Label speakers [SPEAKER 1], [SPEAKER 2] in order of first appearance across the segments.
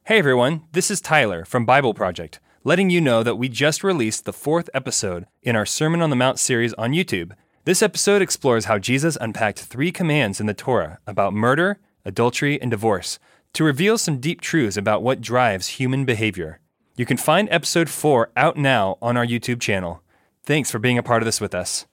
[SPEAKER 1] Hey everyone, this is Tyler from Bible Project, letting you know that we just released the 4th episode in our Sermon on the Mount series on YouTube. This episode explores how Jesus unpacked 3 commands in the Torah about murder, adultery, and divorce to reveal some deep truths about what drives human behavior. You can find episode 4 out now on our YouTube channel. Thanks for being a part of this with us.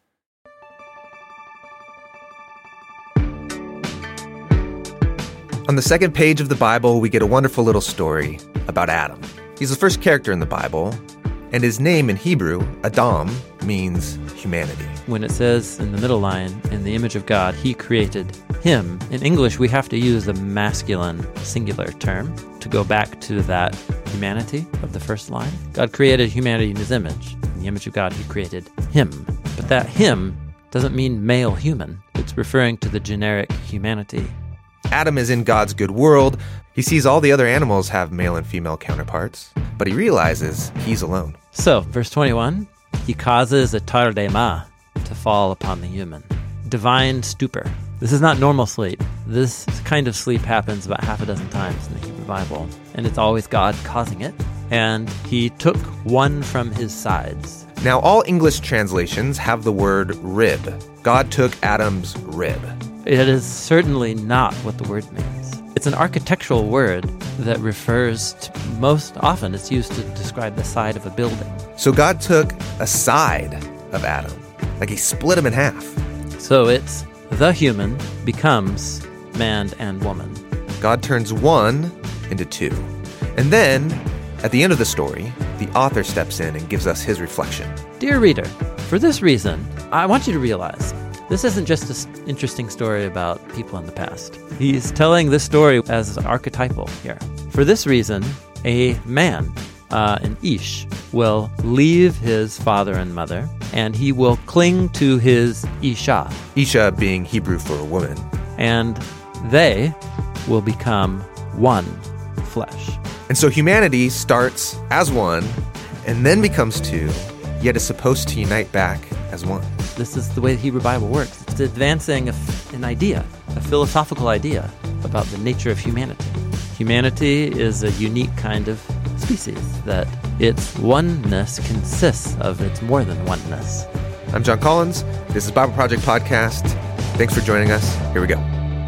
[SPEAKER 2] On the second page of the Bible, we get a wonderful little story about Adam. He's the first character in the Bible, and his name in Hebrew, Adam, means humanity.
[SPEAKER 3] When it says in the middle line, in the image of God, he created him, in English we have to use the masculine singular term to go back to that humanity of the first line. God created humanity in his image. In the image of God, he created him. But that him doesn't mean male human. It's referring to the generic humanity.
[SPEAKER 2] Adam is in God's good world. He sees all the other animals have male and female counterparts, but he realizes he's alone.
[SPEAKER 3] So, verse 21, he causes a tardema to fall upon the human. Divine stupor. This is not normal sleep. This kind of sleep happens about half a dozen times in the Hebrew Bible, and it's always God causing it. And he took one from his sides.
[SPEAKER 2] Now, all English translations have the word rib. God took Adam's rib.
[SPEAKER 3] It is certainly not what the word means. It's an architectural word that refers to, most often it's used to describe the side of a building.
[SPEAKER 2] So God took a side of Adam, like he split him in half.
[SPEAKER 3] So it's the human becomes man and woman.
[SPEAKER 2] God turns one into two. And then, at the end of the story, the author steps in and gives us his reflection.
[SPEAKER 3] Dear reader, for this reason, I want you to realize this isn't just an interesting story about people in the past. He's telling this story as archetypal here. For this reason, a man, an ish, will leave his father and mother, and he will cling to his isha.
[SPEAKER 2] Isha being Hebrew for a woman.
[SPEAKER 3] And they will become one flesh.
[SPEAKER 2] And so humanity starts as one, and then becomes two, yet is supposed to unite back as one.
[SPEAKER 3] This is the way the Hebrew Bible works. It's advancing an idea, a philosophical idea about the nature of humanity. Humanity is a unique kind of species, that its oneness consists of its more than oneness.
[SPEAKER 2] I'm John Collins. This is Bible Project Podcast. Thanks for joining us. Here we go.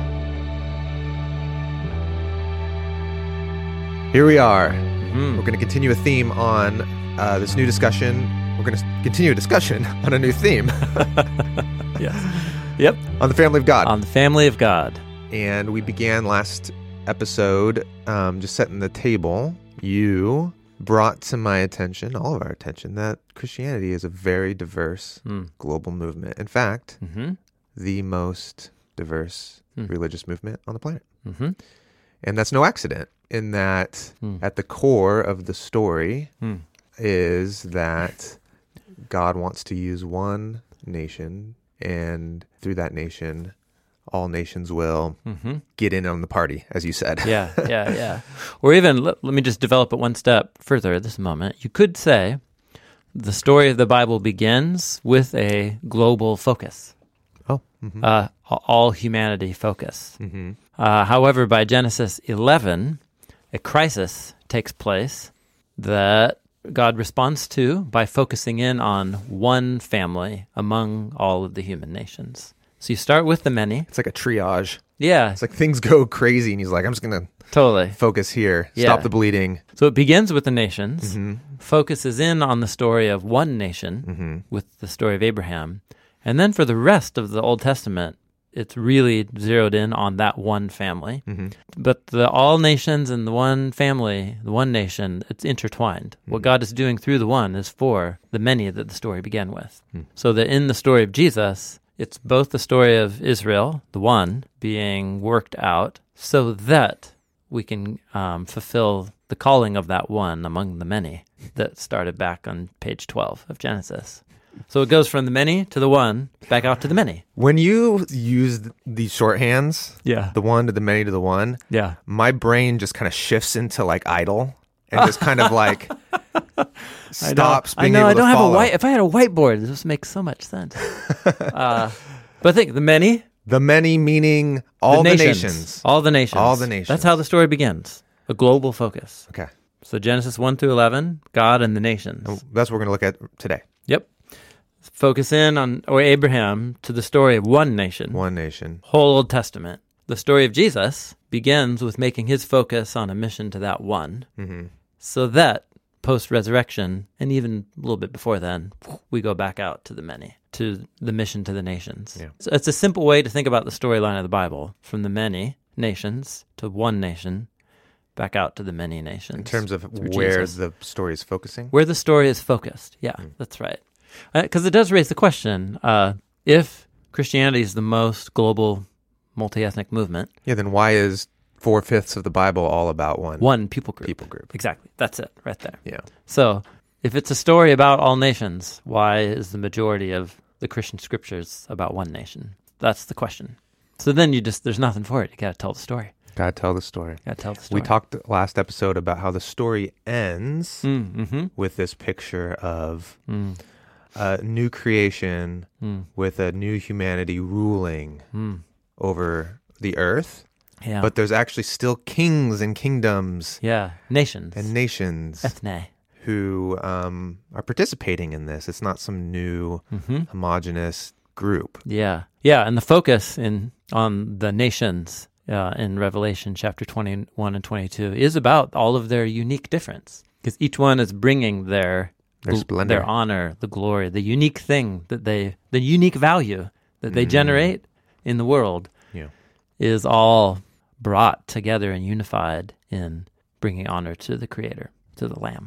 [SPEAKER 2] Here we are. We're going to continue a theme on this new discussion. We're going to continue a discussion on a new theme.
[SPEAKER 3] Yes. Yep.
[SPEAKER 2] On the family of God.
[SPEAKER 3] On the family of God.
[SPEAKER 2] And we began last episode just setting the table. You brought to my attention, all of our attention, that Christianity is a very diverse global movement. In fact, the most diverse religious movement on the planet. And that's no accident, in that at the core of the story is that God wants to use one nation, and through that nation, all nations will get in on the party, as you said.
[SPEAKER 3] Yeah. Or even, let me just develop it one step further at this moment. You could say the story of the Bible begins with a global focus. All humanity focus. However, by Genesis 11, a crisis takes place that God responds to by focusing in on one family among all of the human nations. So you start with the many.
[SPEAKER 2] It's like a triage.
[SPEAKER 3] Yeah.
[SPEAKER 2] It's like things go crazy, and he's like, I'm just going to
[SPEAKER 3] totally
[SPEAKER 2] focus here, stop the bleeding.
[SPEAKER 3] So it begins with the nations, focuses in on the story of one nation with the story of Abraham, and then for the rest of the Old Testament, it's really zeroed in on that one family. But the all nations and the one family, the one nation, it's intertwined. What God is doing through the one is for the many that the story began with. So that in the story of Jesus, it's both the story of Israel, the one, being worked out so that we can fulfill the calling of that one among the many that started back on page 12 of Genesis. So it goes from the many to the one, back out to the many.
[SPEAKER 2] When you use these shorthands, the one to the many to the one, my brain just kind of shifts into like idle and just kind of like stops being able to follow.
[SPEAKER 3] If I had a whiteboard, this makes so much sense. But I think the many
[SPEAKER 2] meaning all the nations.
[SPEAKER 3] All the nations.
[SPEAKER 2] All the nations.
[SPEAKER 3] That's how the story begins. A global focus.
[SPEAKER 2] Okay.
[SPEAKER 3] So Genesis 1 through 11, God and the nations.
[SPEAKER 2] And that's what we're going to look at today.
[SPEAKER 3] Yep. Focus in on Abraham to the story of one nation.
[SPEAKER 2] One nation.
[SPEAKER 3] Whole Old Testament. The story of Jesus begins with making his focus on a mission to that one, so that post-resurrection, and even a little bit before then, we go back out to the many, to the mission to the nations.
[SPEAKER 2] Yeah.
[SPEAKER 3] So it's a simple way to think about the storyline of the Bible, from the many nations to one nation, back out to the many nations.
[SPEAKER 2] In terms of
[SPEAKER 3] through
[SPEAKER 2] where
[SPEAKER 3] Jesus.
[SPEAKER 2] the story is focusing?
[SPEAKER 3] Where the story is focused. Yeah, that's right. Because it does raise the question, if Christianity is the most global multi-ethnic movement.
[SPEAKER 2] Yeah, then why is 4/5 of the Bible all about
[SPEAKER 3] one people group?
[SPEAKER 2] People group.
[SPEAKER 3] Exactly. That's it right there.
[SPEAKER 2] Yeah.
[SPEAKER 3] So if it's a story about all nations, why is the majority of the Christian scriptures about one nation? That's the question. So then there's nothing for it. You got to tell the story.
[SPEAKER 2] Gotta tell the story.
[SPEAKER 3] Got to tell the story.
[SPEAKER 2] We talked last episode about how the story ends
[SPEAKER 3] Mm-hmm.
[SPEAKER 2] with this picture of a new creation with a new humanity ruling over the earth.
[SPEAKER 3] Yeah.
[SPEAKER 2] But there's actually still kings and kingdoms
[SPEAKER 3] nations.
[SPEAKER 2] and nations
[SPEAKER 3] Ethne.
[SPEAKER 2] who are participating in this. It's not some new homogenous group.
[SPEAKER 3] Yeah. And the focus on the nations in Revelation chapter 21 and 22 is about all of their unique difference, because each one is bringing their
[SPEAKER 2] splendor,
[SPEAKER 3] their honor, the glory, the unique thing the unique value that they generate in the world is all brought together and unified in bringing honor to the Creator, to the Lamb.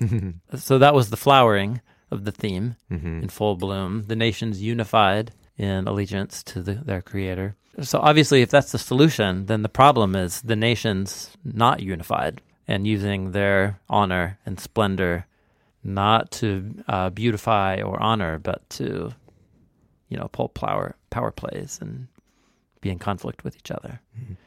[SPEAKER 3] So that was the flowering of the theme in full bloom. The nations unified in allegiance to their Creator. So obviously, if that's the solution, then the problem is the nations not unified and using their honor and splendor not to beautify or honor, but to, pull power plays and be in conflict with each other.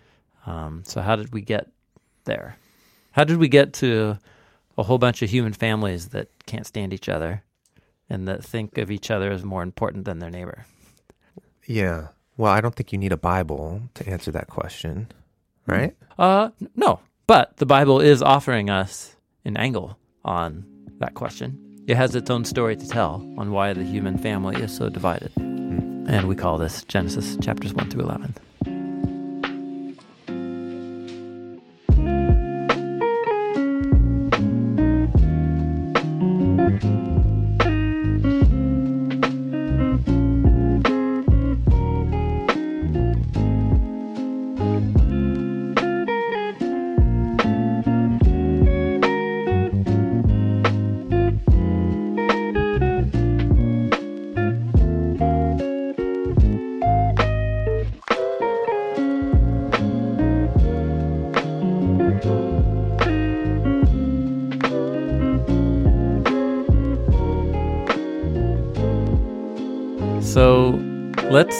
[SPEAKER 3] So how did we get there? How did we get to a whole bunch of human families that can't stand each other and that think of each other as more important than their neighbor?
[SPEAKER 2] Yeah. Well, I don't think you need a Bible to answer that question, right?
[SPEAKER 3] No, but the Bible is offering us an angle on that question. It has its own story to tell on why the human family is so divided. And we call this Genesis chapters 1 through 11. So let's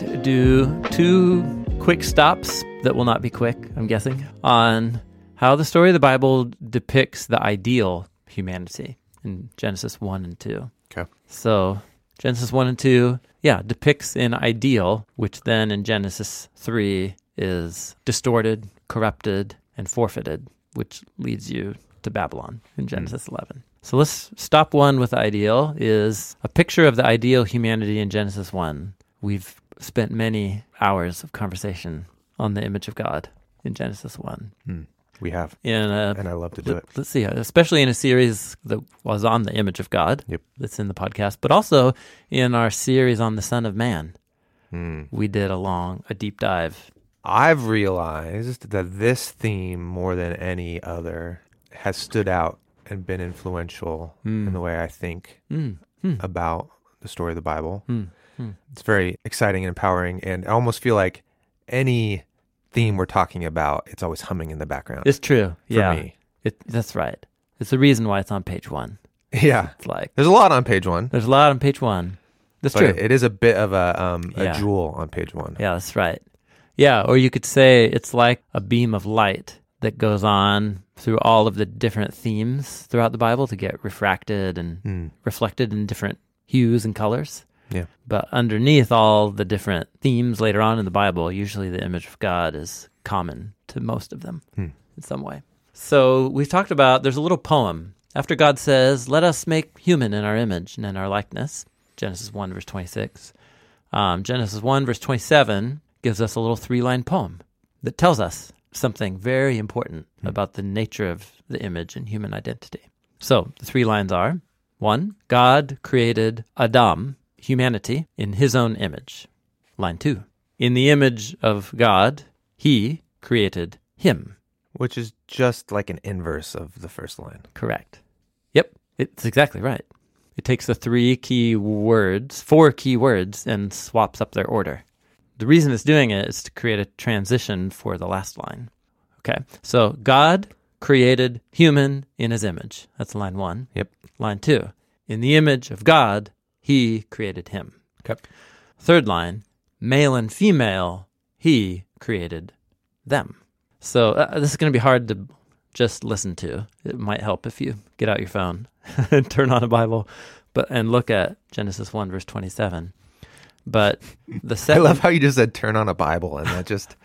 [SPEAKER 3] do 2 quick stops that will not be quick, I'm guessing, on how the story of the Bible depicts the ideal humanity in Genesis 1 and 2.
[SPEAKER 2] Okay.
[SPEAKER 3] So Genesis 1 and 2, depicts an ideal, which then in Genesis 3 is distorted, corrupted, and forfeited, which leads you to Babylon in Genesis 11. So let's stop 1 with the ideal is a picture of the ideal humanity in Genesis 1. We've spent many hours of conversation on the image of God in Genesis 1.
[SPEAKER 2] We have.
[SPEAKER 3] And
[SPEAKER 2] I love to do it.
[SPEAKER 3] Let's see, especially in a series that was on the image of God.
[SPEAKER 2] Yep.
[SPEAKER 3] That's in the podcast, but also in our series on the Son of Man. We did a deep dive.
[SPEAKER 2] I've realized that this theme, more than any other, has stood out and been influential in the way I think about the story of the Bible. It's very exciting and empowering, and I almost feel like any theme we're talking about, it's always humming in the background.
[SPEAKER 3] It's true.
[SPEAKER 2] For me.
[SPEAKER 3] That's right. It's the reason why it's on page 1.
[SPEAKER 2] Yeah.
[SPEAKER 3] It's like
[SPEAKER 2] There's a lot on page 1.
[SPEAKER 3] there's a lot on page 1. That's
[SPEAKER 2] But
[SPEAKER 3] true.
[SPEAKER 2] it is a bit of a
[SPEAKER 3] Yeah.
[SPEAKER 2] jewel on page 1.
[SPEAKER 3] Yeah, that's right. Yeah, or you could say it's like a beam of light that goes on through all of the different themes throughout the Bible to get refracted and reflected in different hues and colors.
[SPEAKER 2] Yeah.
[SPEAKER 3] But underneath all the different themes later on in the Bible, usually the image of God is common to most of them in some way. So we've talked about, there's a little poem. After God says, let us make human in our image and in our likeness, Genesis 1, verse 26. Genesis 1, verse 27 gives us a little 3-line poem that tells us something very important about the nature of the image and human identity. So the 3 lines are, 1, God created Adam, humanity, in his own image. Line 2, in the image of God, he created him.
[SPEAKER 2] Which is just like an inverse of the first line.
[SPEAKER 3] Correct. Yep, it's exactly right. It takes the 4 key words, and swaps up their order. The reason it's doing it is to create a transition for the last line. Okay, so God created human in his image. That's line 1.
[SPEAKER 2] Yep.
[SPEAKER 3] Line 2, in the image of God, he created him.
[SPEAKER 2] Okay.
[SPEAKER 3] 3rd line, male and female, he created them. So this is going to be hard to just listen to. It might help if you get out your phone and turn on a Bible and look at Genesis 1, verse 27. But the
[SPEAKER 2] I love how you just said turn on a Bible, and that just,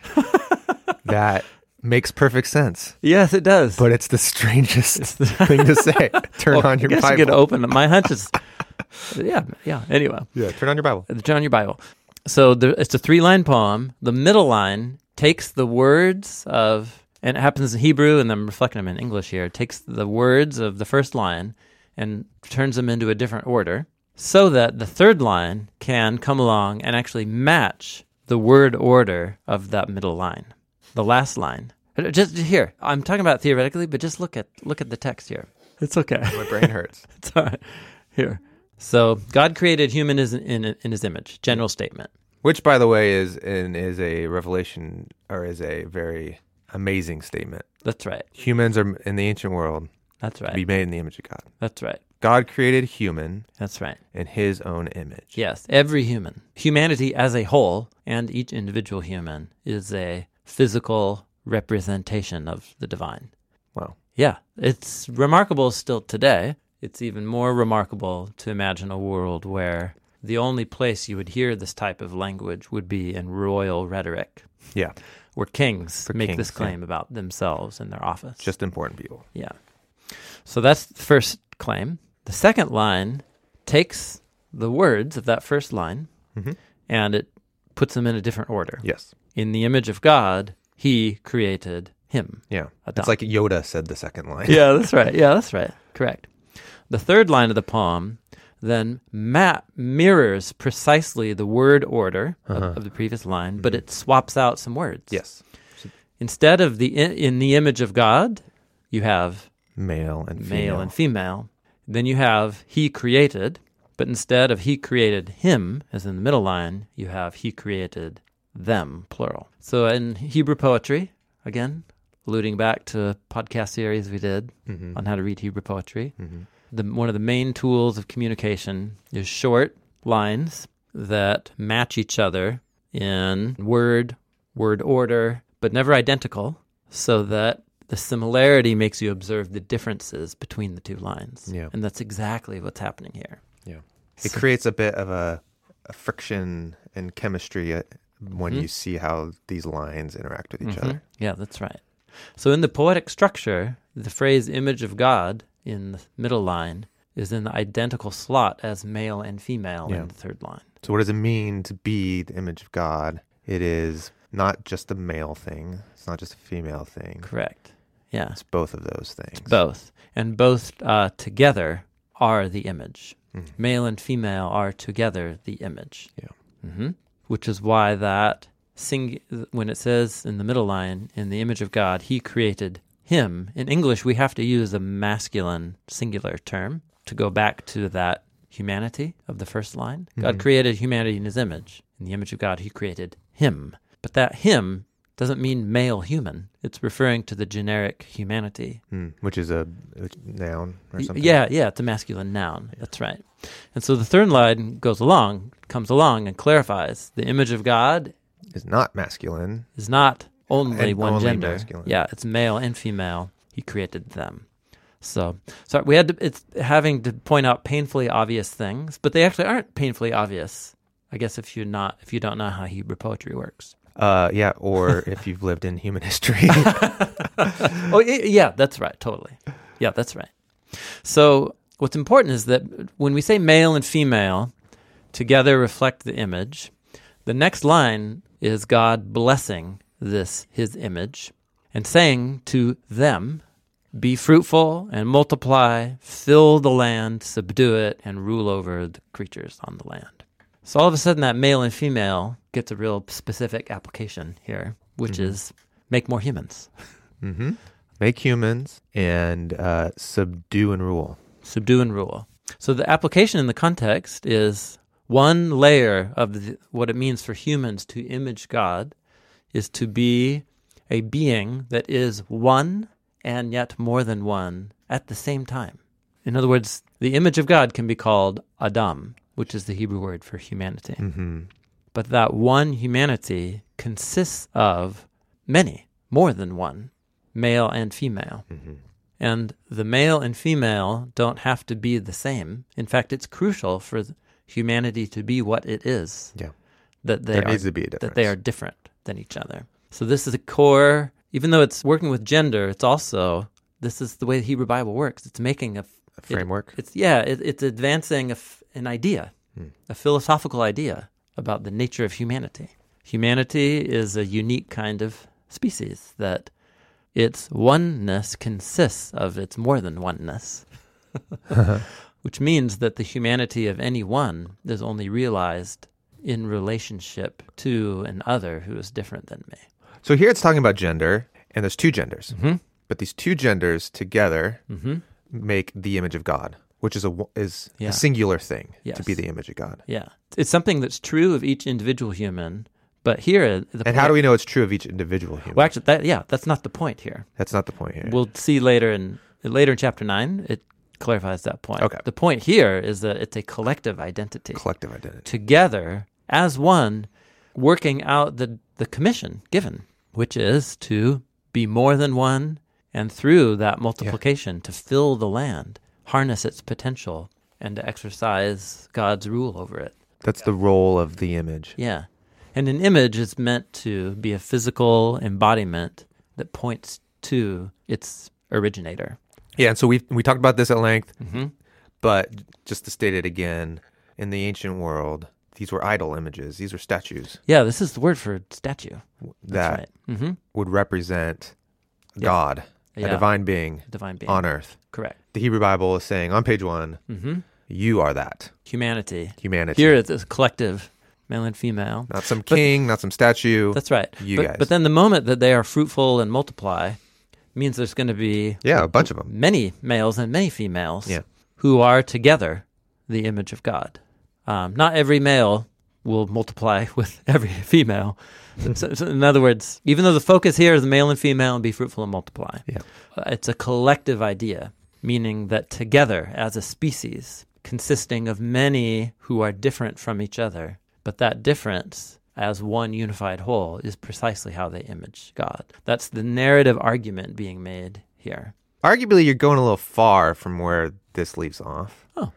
[SPEAKER 2] that makes perfect sense.
[SPEAKER 3] Yes, it does.
[SPEAKER 2] But it's the strangest thing to say. Turn on your
[SPEAKER 3] I guess
[SPEAKER 2] Bible.
[SPEAKER 3] you could open it. My hunch is, yeah. Anyway.
[SPEAKER 2] Yeah, turn on your Bible.
[SPEAKER 3] Turn on your Bible. So it's a 3-line poem. The middle line takes the words of, and it happens in Hebrew, and I'm reflecting them in English here, takes the words of the first line and turns them into a different order so that the 3rd line can come along and actually match the word order of that middle line, the last line. Just here, I'm talking about theoretically, but just look at the text here. It's okay.
[SPEAKER 2] My brain hurts.
[SPEAKER 3] It's all right. Here. So God created human in his image, general statement.
[SPEAKER 2] Which, by the way, is a revelation, or is a very amazing statement.
[SPEAKER 3] That's right.
[SPEAKER 2] Humans are, in the ancient world,
[SPEAKER 3] That's right.
[SPEAKER 2] be made in the image of God.
[SPEAKER 3] That's right.
[SPEAKER 2] God created human
[SPEAKER 3] That's right.
[SPEAKER 2] in his own image.
[SPEAKER 3] Yes, every human. Humanity as a whole, and each individual human, is a physical representation of the divine.
[SPEAKER 2] Wow.
[SPEAKER 3] Yeah, it's remarkable still today. It's even more remarkable to imagine a world where the only place you would hear this type of language would be in royal rhetoric.
[SPEAKER 2] Yeah.
[SPEAKER 3] Where kings make
[SPEAKER 2] kings,
[SPEAKER 3] this claim about themselves and their office.
[SPEAKER 2] Just important people.
[SPEAKER 3] Yeah. So that's the first claim. The second line takes the words of that first line and it puts them in a different order.
[SPEAKER 2] Yes.
[SPEAKER 3] In the image of God, he created him.
[SPEAKER 2] Yeah.
[SPEAKER 3] Adam.
[SPEAKER 2] It's like Yoda said the second line.
[SPEAKER 3] Yeah, that's right. Yeah, that's right. Correct. The 3rd line of the poem then mirrors precisely the word order of the previous line, but it swaps out some words.
[SPEAKER 2] Yes.
[SPEAKER 3] Instead of in the image of God, you have
[SPEAKER 2] Male and
[SPEAKER 3] female. Then you have he created, but instead of he created him, as in the middle line, you have he created them, plural. So in Hebrew poetry, again, alluding back to a podcast series we did on how to read Hebrew poetry, one of the main tools of communication is short lines that match each other in word order, but never identical, so that the similarity makes you observe the differences between the 2 lines.
[SPEAKER 2] Yeah.
[SPEAKER 3] And that's exactly what's happening here.
[SPEAKER 2] Yeah. It creates a bit of a friction and chemistry when you see how these lines interact with each other.
[SPEAKER 3] Yeah, that's right. So in the poetic structure, the phrase image of God in the middle line is in the identical slot as male and female in the 3rd line.
[SPEAKER 2] So what does it mean to be the image of God? It is not just a male thing. It's not just a female thing.
[SPEAKER 3] Correct. Yeah.
[SPEAKER 2] It's both of those things.
[SPEAKER 3] Both. And both together are the image. Male and female are together the image.
[SPEAKER 2] Yeah.
[SPEAKER 3] Which is why that when it says in the middle line, in the image of God, he created him. In English, we have to use a masculine singular term to go back to that humanity of the first line. God created humanity in his image. In the image of God, he created him. But that him doesn't mean male human. It's referring to the generic humanity.
[SPEAKER 2] Which is a noun or something?
[SPEAKER 3] Yeah, it's a masculine noun. Yeah. That's right. And so the 3rd line comes along and clarifies the image of God
[SPEAKER 2] is not masculine.
[SPEAKER 3] Is not only one
[SPEAKER 2] only
[SPEAKER 3] gender.
[SPEAKER 2] Masculine.
[SPEAKER 3] Yeah, it's male and female. He created them. So we had to, it's having to point out painfully obvious things, but they actually aren't painfully obvious. I guess if you don't know how Hebrew poetry works.
[SPEAKER 2] Yeah, or if you've lived in human history.
[SPEAKER 3] Oh, yeah, that's right. Totally. Yeah, that's right. So what's important is that when we say male and female together reflect the image, the next line is God blessing his image and saying to them, be fruitful and multiply, fill the land, subdue it, and rule over the creatures on the land. So all of a sudden that male and female gets a real specific application here, which is make more humans.
[SPEAKER 2] Mm-hmm. Make humans and subdue and rule.
[SPEAKER 3] Subdue and rule. So the application in the context is one layer of what it means for humans to image God is to be a being that is one and yet more than one at the same time. In other words, the image of God can be called Adam, which is the Hebrew word for humanity.
[SPEAKER 2] Mm-hmm.
[SPEAKER 3] But that one humanity consists of many, more than one, male and female.
[SPEAKER 2] Mm-hmm.
[SPEAKER 3] And the male and female don't have to be the same. In fact, it's crucial for humanity to be what it is.
[SPEAKER 2] Yeah.
[SPEAKER 3] That
[SPEAKER 2] There needs to be a difference.
[SPEAKER 3] That they are different than each other. So this is a core, even though it's working with gender, it's also, this is the way the Hebrew Bible works. It's making a
[SPEAKER 2] framework.
[SPEAKER 3] It's advancing an idea, a philosophical idea about the nature of humanity. Humanity is a unique kind of species that its oneness consists of its more than oneness, which means that the humanity of any one is only realized in relationship to an other who is different than me.
[SPEAKER 2] So here it's talking about gender, and there's two genders.
[SPEAKER 3] Mm-hmm.
[SPEAKER 2] But these two genders together
[SPEAKER 3] Mm-hmm.
[SPEAKER 2] make the image of God, which is
[SPEAKER 3] Yeah.
[SPEAKER 2] a singular thing
[SPEAKER 3] Yes.
[SPEAKER 2] to be the image of God.
[SPEAKER 3] Yeah. It's something that's true of each individual human, but here...
[SPEAKER 2] And how do we know it's true of each individual human?
[SPEAKER 3] Well, actually, that's not the point here.
[SPEAKER 2] That's not the point here.
[SPEAKER 3] We'll see later in chapter 9, it clarifies that point.
[SPEAKER 2] Okay.
[SPEAKER 3] The point here is that it's a collective identity.
[SPEAKER 2] Collective identity.
[SPEAKER 3] Together, as one, working out the commission given, which is to be more than one, and through that multiplication to fill the land, harness its potential, and to exercise God's rule over it.
[SPEAKER 2] That's the role of the image.
[SPEAKER 3] Yeah. And an image is meant to be a physical embodiment that points to its originator.
[SPEAKER 2] Yeah, and so we talked about this at length,
[SPEAKER 3] Mm-hmm.
[SPEAKER 2] but just to state it again, in the ancient world, these were idol images. These were statues
[SPEAKER 3] Yeah, this is the word for statue.
[SPEAKER 2] that
[SPEAKER 3] That's right. Mm-hmm.
[SPEAKER 2] would represent
[SPEAKER 3] Yeah.
[SPEAKER 2] God, a
[SPEAKER 3] Yeah.
[SPEAKER 2] divine being
[SPEAKER 3] Divine being.
[SPEAKER 2] on earth.
[SPEAKER 3] Correct.
[SPEAKER 2] The Hebrew Bible is saying on page 1,
[SPEAKER 3] Mm-hmm.
[SPEAKER 2] you are that.
[SPEAKER 3] Humanity.
[SPEAKER 2] Humanity.
[SPEAKER 3] Here it's a collective, male and female.
[SPEAKER 2] Not some king, not some statue.
[SPEAKER 3] That's right.
[SPEAKER 2] You guys.
[SPEAKER 3] But then the moment that they are fruitful and multiply means there's going to be
[SPEAKER 2] Yeah, a bunch of them.
[SPEAKER 3] many males and many females
[SPEAKER 2] Yeah.
[SPEAKER 3] who are together the image of God. Not every male will multiply with every female. So in other words, even though the focus here is the male and female and be fruitful and multiply,
[SPEAKER 2] Yeah.
[SPEAKER 3] It's a collective idea, meaning that together as a species, consisting of many who are different from each other, but that difference as one unified whole is precisely how they image God. That's the narrative argument being made here.
[SPEAKER 2] Arguably, you're going a little far from where this leaves off.
[SPEAKER 3] Oh.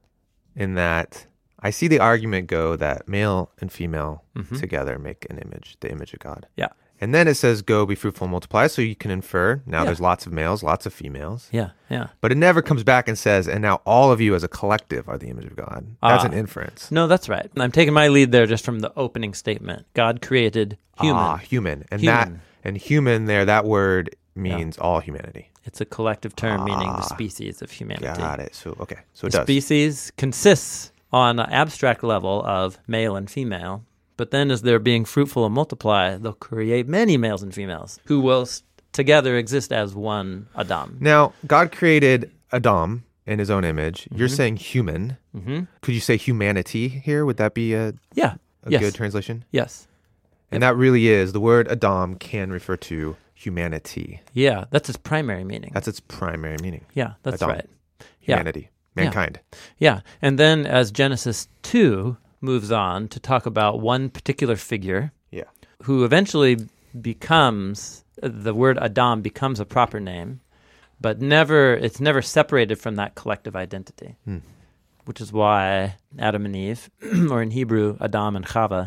[SPEAKER 2] In that, I see the argument go that male and female
[SPEAKER 3] Mhm.
[SPEAKER 2] together make an image, the image of God.
[SPEAKER 3] Yeah.
[SPEAKER 2] And then it says, go be fruitful and multiply. So you can infer now
[SPEAKER 3] Yeah.
[SPEAKER 2] there's lots of males, lots of females.
[SPEAKER 3] Yeah, yeah.
[SPEAKER 2] But it never comes back and says, and now all of you as a collective are the image of God. That's
[SPEAKER 3] Ah.
[SPEAKER 2] an inference.
[SPEAKER 3] No, that's right. I'm taking my lead there just from the opening statement. God created human.
[SPEAKER 2] Human. And
[SPEAKER 3] Human.
[SPEAKER 2] human there, that word means all humanity.
[SPEAKER 3] It's a collective term meaning the species of humanity.
[SPEAKER 2] Got it. So, okay. So it
[SPEAKER 3] The
[SPEAKER 2] does.
[SPEAKER 3] species consists on an abstract level of male and female, but then as they're being fruitful and multiply, they'll create many males and females who will together exist as one Adam.
[SPEAKER 2] Now, God created Adam in his own image. You're saying human.
[SPEAKER 3] Mm-hmm.
[SPEAKER 2] Could you say humanity here? Would that be a
[SPEAKER 3] Yeah.
[SPEAKER 2] good translation?
[SPEAKER 3] Yes.
[SPEAKER 2] And that really is, the word Adam can refer to humanity.
[SPEAKER 3] Yeah, that's its primary meaning.
[SPEAKER 2] That's its primary meaning.
[SPEAKER 3] Yeah, that's
[SPEAKER 2] Adam.
[SPEAKER 3] right. Yeah.
[SPEAKER 2] Humanity. Mankind.
[SPEAKER 3] Yeah. And then as Genesis 2 moves on to talk about one particular figure
[SPEAKER 2] Yeah.
[SPEAKER 3] who eventually becomes, the word Adam becomes a proper name, but it's never separated from that collective identity, which is why Adam and Eve, or in Hebrew, Adam and Chava,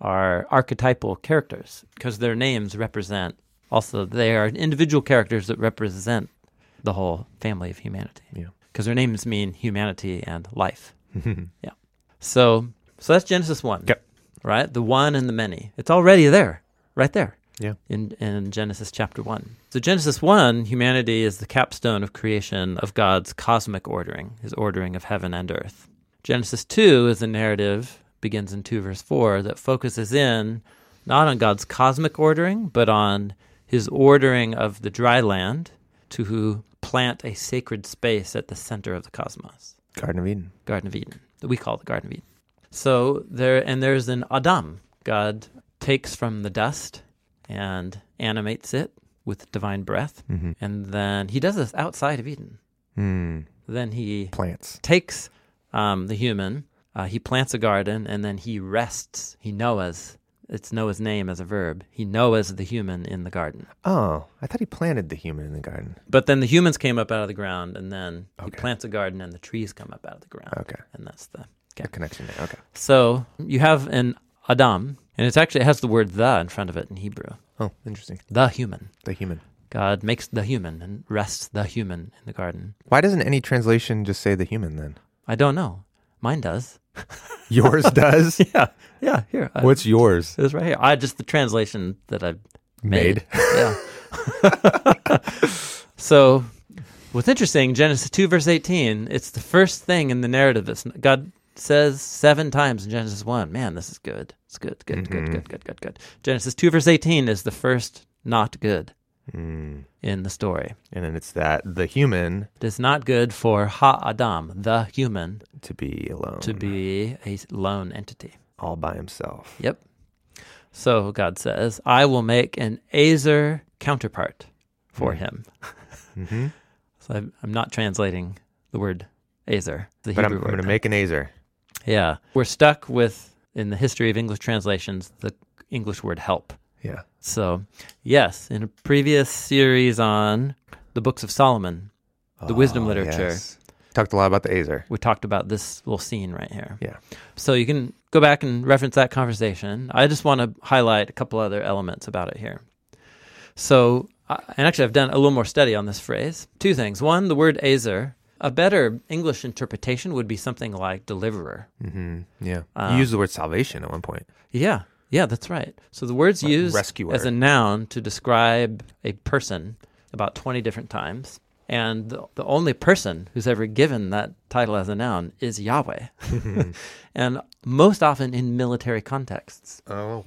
[SPEAKER 3] are archetypal characters because their names represent, also they are individual characters that represent the whole family of humanity.
[SPEAKER 2] Yeah.
[SPEAKER 3] Because their names mean humanity and life. Yeah. So that's Genesis 1.
[SPEAKER 2] Okay.
[SPEAKER 3] Right? The one and the many. It's already there, right there.
[SPEAKER 2] Yeah.
[SPEAKER 3] In Genesis chapter 1. So Genesis 1, humanity is the capstone of creation of God's cosmic ordering, his ordering of heaven and earth. Genesis 2 is a narrative, begins in 2 verse 4, that focuses in not on God's cosmic ordering, but on his ordering of the dry land to plant a sacred space at the center of the cosmos.
[SPEAKER 2] Garden of Eden.
[SPEAKER 3] Garden of Eden, that we call the Garden of Eden. So there's an Adam. God takes from the dust and animates it with divine breath.
[SPEAKER 2] Mm-hmm.
[SPEAKER 3] And then he does this outside of Eden. Then he
[SPEAKER 2] Plants.
[SPEAKER 3] takes the human, he plants a garden, and then he rests. He Noahs. It's Noah's name as a verb. He Noahs the human in the garden.
[SPEAKER 2] Oh, I thought he planted the human in the garden.
[SPEAKER 3] But then the humans came up out of the ground, and then he
[SPEAKER 2] Okay.
[SPEAKER 3] plants a garden, and the trees come up out of the ground.
[SPEAKER 2] Okay.
[SPEAKER 3] And that's the...
[SPEAKER 2] The connection there. Okay.
[SPEAKER 3] So you have an Adam, and it has the word the in front of it in Hebrew.
[SPEAKER 2] Oh, interesting.
[SPEAKER 3] The human.
[SPEAKER 2] The human.
[SPEAKER 3] God makes the human and rests the human in the garden.
[SPEAKER 2] Why doesn't any translation just say the human then?
[SPEAKER 3] I don't know. Mine does.
[SPEAKER 2] Yours does?
[SPEAKER 3] Yeah, here.
[SPEAKER 2] What's yours?
[SPEAKER 3] It was right here. Just the translation that I've made. Yeah. So what's interesting, Genesis 2 verse 18, it's the first thing in the narrative that God says 7 times in Genesis 1. Man, this is good. It's good. Genesis 2 verse 18 is the first not good in the story.
[SPEAKER 2] And then it's that the human
[SPEAKER 3] It is not good for Ha-Adam, the human,
[SPEAKER 2] to be alone.
[SPEAKER 3] to be a lone entity.
[SPEAKER 2] all by himself.
[SPEAKER 3] Yep. So God says, I will make an Azer counterpart for him.
[SPEAKER 2] Mm-hmm.
[SPEAKER 3] So I'm not translating the word Azer, the
[SPEAKER 2] But I'm
[SPEAKER 3] Hebrew word.
[SPEAKER 2] going to make an Azer.
[SPEAKER 3] Yeah. We're stuck with, in the history of English translations, the English word help.
[SPEAKER 2] Yeah.
[SPEAKER 3] So, yes, in a previous series on the books of Solomon, the wisdom literature,
[SPEAKER 2] Yes. Talked a lot about the Azer.
[SPEAKER 3] we talked about this little scene right here.
[SPEAKER 2] Yeah.
[SPEAKER 3] So you can go back and reference that conversation. I just want to highlight a couple other elements about it here. So, and actually I've done a little more study on this phrase. 2 things. One, the word Azer, a better English interpretation would be something like deliverer.
[SPEAKER 2] Mm-hmm. Yeah. You used the word salvation at one point.
[SPEAKER 3] Yeah, that's right. So the word's
[SPEAKER 2] Like
[SPEAKER 3] used
[SPEAKER 2] rescuer.
[SPEAKER 3] as a noun to describe a person about 20 different times. And the only person who's ever given that title as a noun is Yahweh. And most often in military contexts.
[SPEAKER 2] Oh,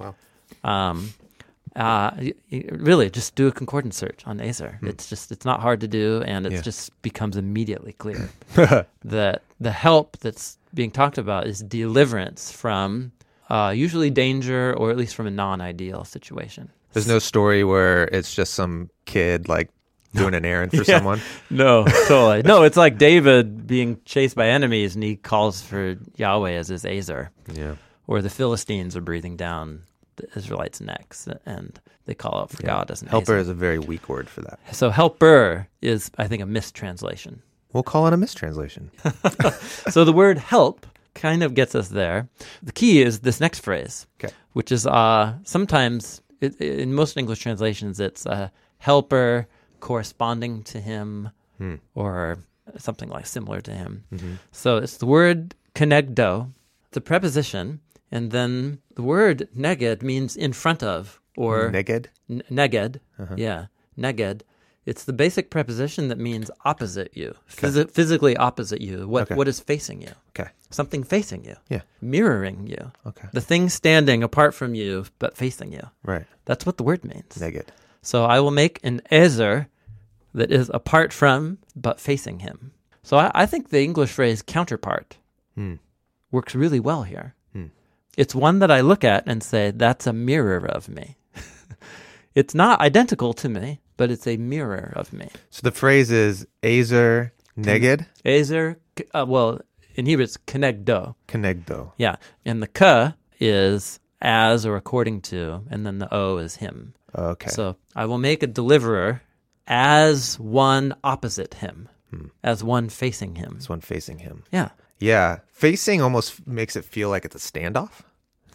[SPEAKER 2] wow.
[SPEAKER 3] Really, just do a concordance search on Azer. It's not hard to do, and it just becomes immediately clear that the help that's being talked about is deliverance from usually danger, or at least from a non-ideal situation.
[SPEAKER 2] There's no story where it's just some kid like doing an errand for someone.
[SPEAKER 3] No, totally. No, it's like David being chased by enemies, and he calls for Yahweh as his Azer.
[SPEAKER 2] Yeah.
[SPEAKER 3] Or the Philistines are breathing down the Israelites' necks, and they call out for God as an
[SPEAKER 2] Helper
[SPEAKER 3] Azer.
[SPEAKER 2] is a very weak word for that.
[SPEAKER 3] So helper is, I think, a mistranslation.
[SPEAKER 2] We'll call it a mistranslation.
[SPEAKER 3] So the word help kind of gets us there. The key is this next phrase,
[SPEAKER 2] Okay.
[SPEAKER 3] which is sometimes, in most English translations, it's a helper corresponding to him or something like similar to him.
[SPEAKER 2] Mm-hmm.
[SPEAKER 3] So it's the word kenegdo. It's a preposition, and then the word neged means in front of, or
[SPEAKER 2] Neged?
[SPEAKER 3] neged. Yeah, neged. It's the basic preposition that means opposite you, physically opposite you. What is facing you?
[SPEAKER 2] Okay.
[SPEAKER 3] Something facing you.
[SPEAKER 2] Yeah.
[SPEAKER 3] Mirroring you.
[SPEAKER 2] Okay.
[SPEAKER 3] The thing standing apart from you, but facing you.
[SPEAKER 2] Right.
[SPEAKER 3] That's what the word means.
[SPEAKER 2] Neged.
[SPEAKER 3] So I will make an Ezer that is apart from, but facing him. So I think the English phrase counterpart works really well here. It's one that I look at and say, that's a mirror of me. It's not identical to me, but it's a mirror of me.
[SPEAKER 2] So the phrase is Azer Neged?
[SPEAKER 3] Ezer, well, in Hebrew it's kenegdo.
[SPEAKER 2] Kenegdo.
[SPEAKER 3] Yeah, and the ka is as or according to, and then the o is him.
[SPEAKER 2] Okay.
[SPEAKER 3] So I will make a deliverer as one opposite him, as one facing him.
[SPEAKER 2] This one facing him.
[SPEAKER 3] Yeah.
[SPEAKER 2] Yeah. Facing almost makes it feel like it's a standoff.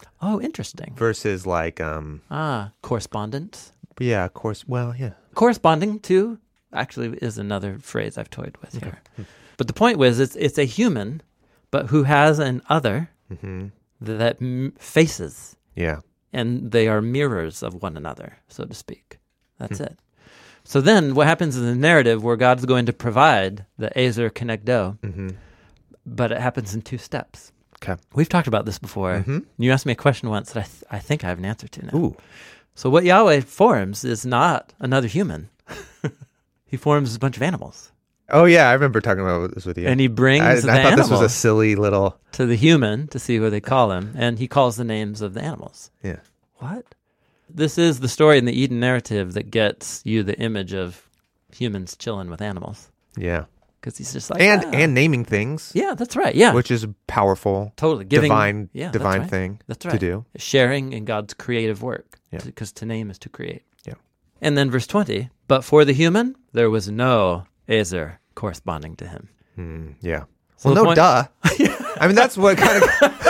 [SPEAKER 3] Oh, interesting.
[SPEAKER 2] versus like
[SPEAKER 3] Correspondence.
[SPEAKER 2] yeah, of course. Well, yeah.
[SPEAKER 3] Corresponding to actually is another phrase I've toyed with here. But the point was, it's a human, but who has an other that faces,
[SPEAKER 2] Yeah.
[SPEAKER 3] and they are mirrors of one another, so to speak. That's it. So then what happens in the narrative where God's going to provide the Ezer Kenegdo, but it happens in 2 steps.
[SPEAKER 2] Okay.
[SPEAKER 3] We've talked about this before. You asked me a question once that I think I have an answer to now.
[SPEAKER 2] Ooh.
[SPEAKER 3] So what Yahweh forms is not another human. He forms a bunch of animals.
[SPEAKER 2] Oh yeah, I remember talking about this with you.
[SPEAKER 3] And he brings the
[SPEAKER 2] I thought this was a
[SPEAKER 3] animals
[SPEAKER 2] silly little.
[SPEAKER 3] to the human to see what they call him, and he calls the names of the animals.
[SPEAKER 2] Yeah.
[SPEAKER 3] What? This is the story in the Eden narrative that gets you the image of humans chilling with animals.
[SPEAKER 2] Yeah.
[SPEAKER 3] Because he's just like,
[SPEAKER 2] And naming things.
[SPEAKER 3] yeah, that's right. Yeah,
[SPEAKER 2] Which is a powerful,
[SPEAKER 3] totally giving
[SPEAKER 2] divine
[SPEAKER 3] that's right.
[SPEAKER 2] thing
[SPEAKER 3] That's right.
[SPEAKER 2] to do.
[SPEAKER 3] Sharing in God's creative work.
[SPEAKER 2] Yeah.
[SPEAKER 3] Because to name is to create.
[SPEAKER 2] Yeah.
[SPEAKER 3] And then verse 20, but for the human, there was no Ezer corresponding to him.
[SPEAKER 2] Yeah.
[SPEAKER 3] So
[SPEAKER 2] Well,
[SPEAKER 3] the
[SPEAKER 2] no,
[SPEAKER 3] point-
[SPEAKER 2] duh. I mean, that's what kind of.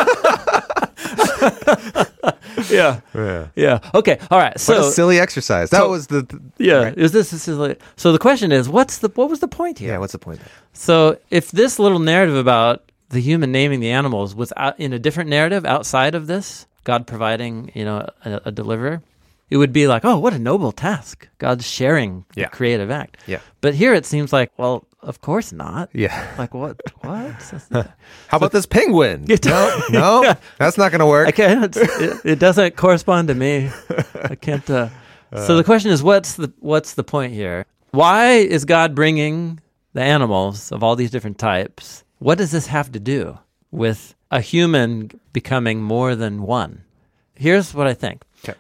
[SPEAKER 3] Yeah.
[SPEAKER 2] Yeah.
[SPEAKER 3] Yeah. Okay. All right.
[SPEAKER 2] What
[SPEAKER 3] So
[SPEAKER 2] a silly exercise. That was the.
[SPEAKER 3] yeah,
[SPEAKER 2] right?
[SPEAKER 3] is this like, so the question is, what was the point here?
[SPEAKER 2] Yeah. What's the point?
[SPEAKER 3] So if this little narrative about the human naming the animals was in a different narrative outside of this, God providing, a deliverer, it would be like, oh, what a noble task. God's sharing the
[SPEAKER 2] Yeah.
[SPEAKER 3] creative act.
[SPEAKER 2] Yeah.
[SPEAKER 3] But here it seems like, well, of course not.
[SPEAKER 2] Yeah.
[SPEAKER 3] Like what?
[SPEAKER 2] How about this penguin?
[SPEAKER 3] It-
[SPEAKER 2] No, that's not going to work.
[SPEAKER 3] I can't. It doesn't correspond to me. I can't. So the question is, what's the point here? Why is God bringing the animals of all these different types? What does this have to do with a human becoming more than one? Here's what I think.
[SPEAKER 2] Okay.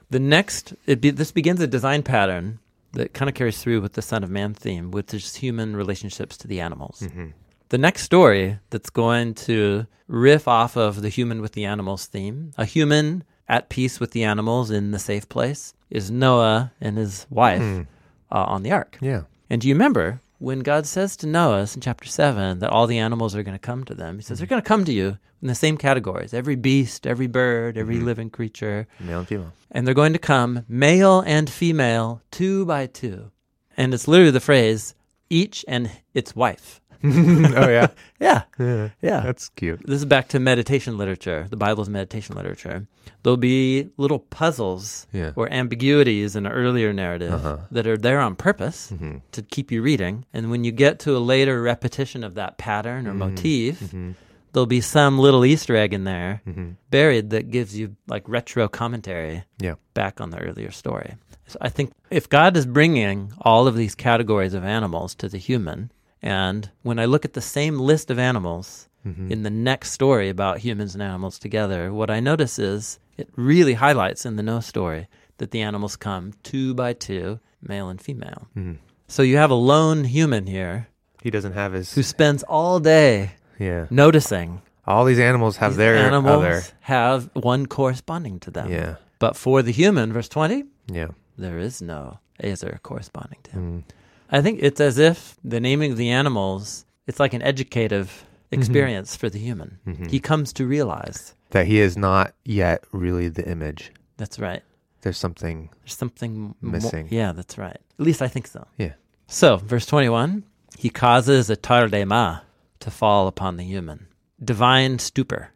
[SPEAKER 3] This begins a design pattern that kind of carries through with the Son of Man theme, which is human relationships to the animals. The next story that's going to riff off of the human with the animals theme, a human at peace with the animals in the safe place, is Noah and his wife on the ark.
[SPEAKER 2] Yeah.
[SPEAKER 3] And do you remember when God says to Noah in chapter 7 that all the animals are going to come to them? He says they're going to come to you in the same categories, every beast, every bird, every living creature.
[SPEAKER 2] Male and female.
[SPEAKER 3] And they're going to come male and female, 2 by 2. And it's literally the phrase, each and its wife.
[SPEAKER 2] Oh, yeah.
[SPEAKER 3] Yeah.
[SPEAKER 2] Yeah.
[SPEAKER 3] Yeah.
[SPEAKER 2] That's cute.
[SPEAKER 3] This is back to meditation literature, the Bible's meditation literature. There'll be little puzzles
[SPEAKER 2] Yeah.
[SPEAKER 3] or ambiguities in an earlier narrative that are there on purpose to keep you reading. And when you get to a later repetition of that pattern or motif, there'll be some little Easter egg in there buried that gives you like retro commentary
[SPEAKER 2] Yeah.
[SPEAKER 3] back on the earlier story. So I think if God is bringing all of these categories of animals to the human, and when I look at the same list of animals in the next story about humans and animals together, what I notice is it really highlights in the Noah story that the animals come 2 by 2, male and female. So you have a lone human here
[SPEAKER 2] He doesn't have his.
[SPEAKER 3] who spends all day
[SPEAKER 2] Yeah.
[SPEAKER 3] noticing
[SPEAKER 2] All these animals have
[SPEAKER 3] these
[SPEAKER 2] their
[SPEAKER 3] animals
[SPEAKER 2] other.
[SPEAKER 3] have one corresponding to them.
[SPEAKER 2] Yeah.
[SPEAKER 3] But for the human, verse 20,
[SPEAKER 2] Yeah.
[SPEAKER 3] there is no Ezer corresponding to him. I think it's as if the naming of the animals, it's like an educative experience for the human. He comes to realize.
[SPEAKER 2] That he is not yet really the image.
[SPEAKER 3] That's right.
[SPEAKER 2] There's something.
[SPEAKER 3] There's something
[SPEAKER 2] Missing.
[SPEAKER 3] Yeah, that's right. At least I think so.
[SPEAKER 2] Yeah.
[SPEAKER 3] So, verse 21, he causes a tardema to fall upon the human. Divine stupor.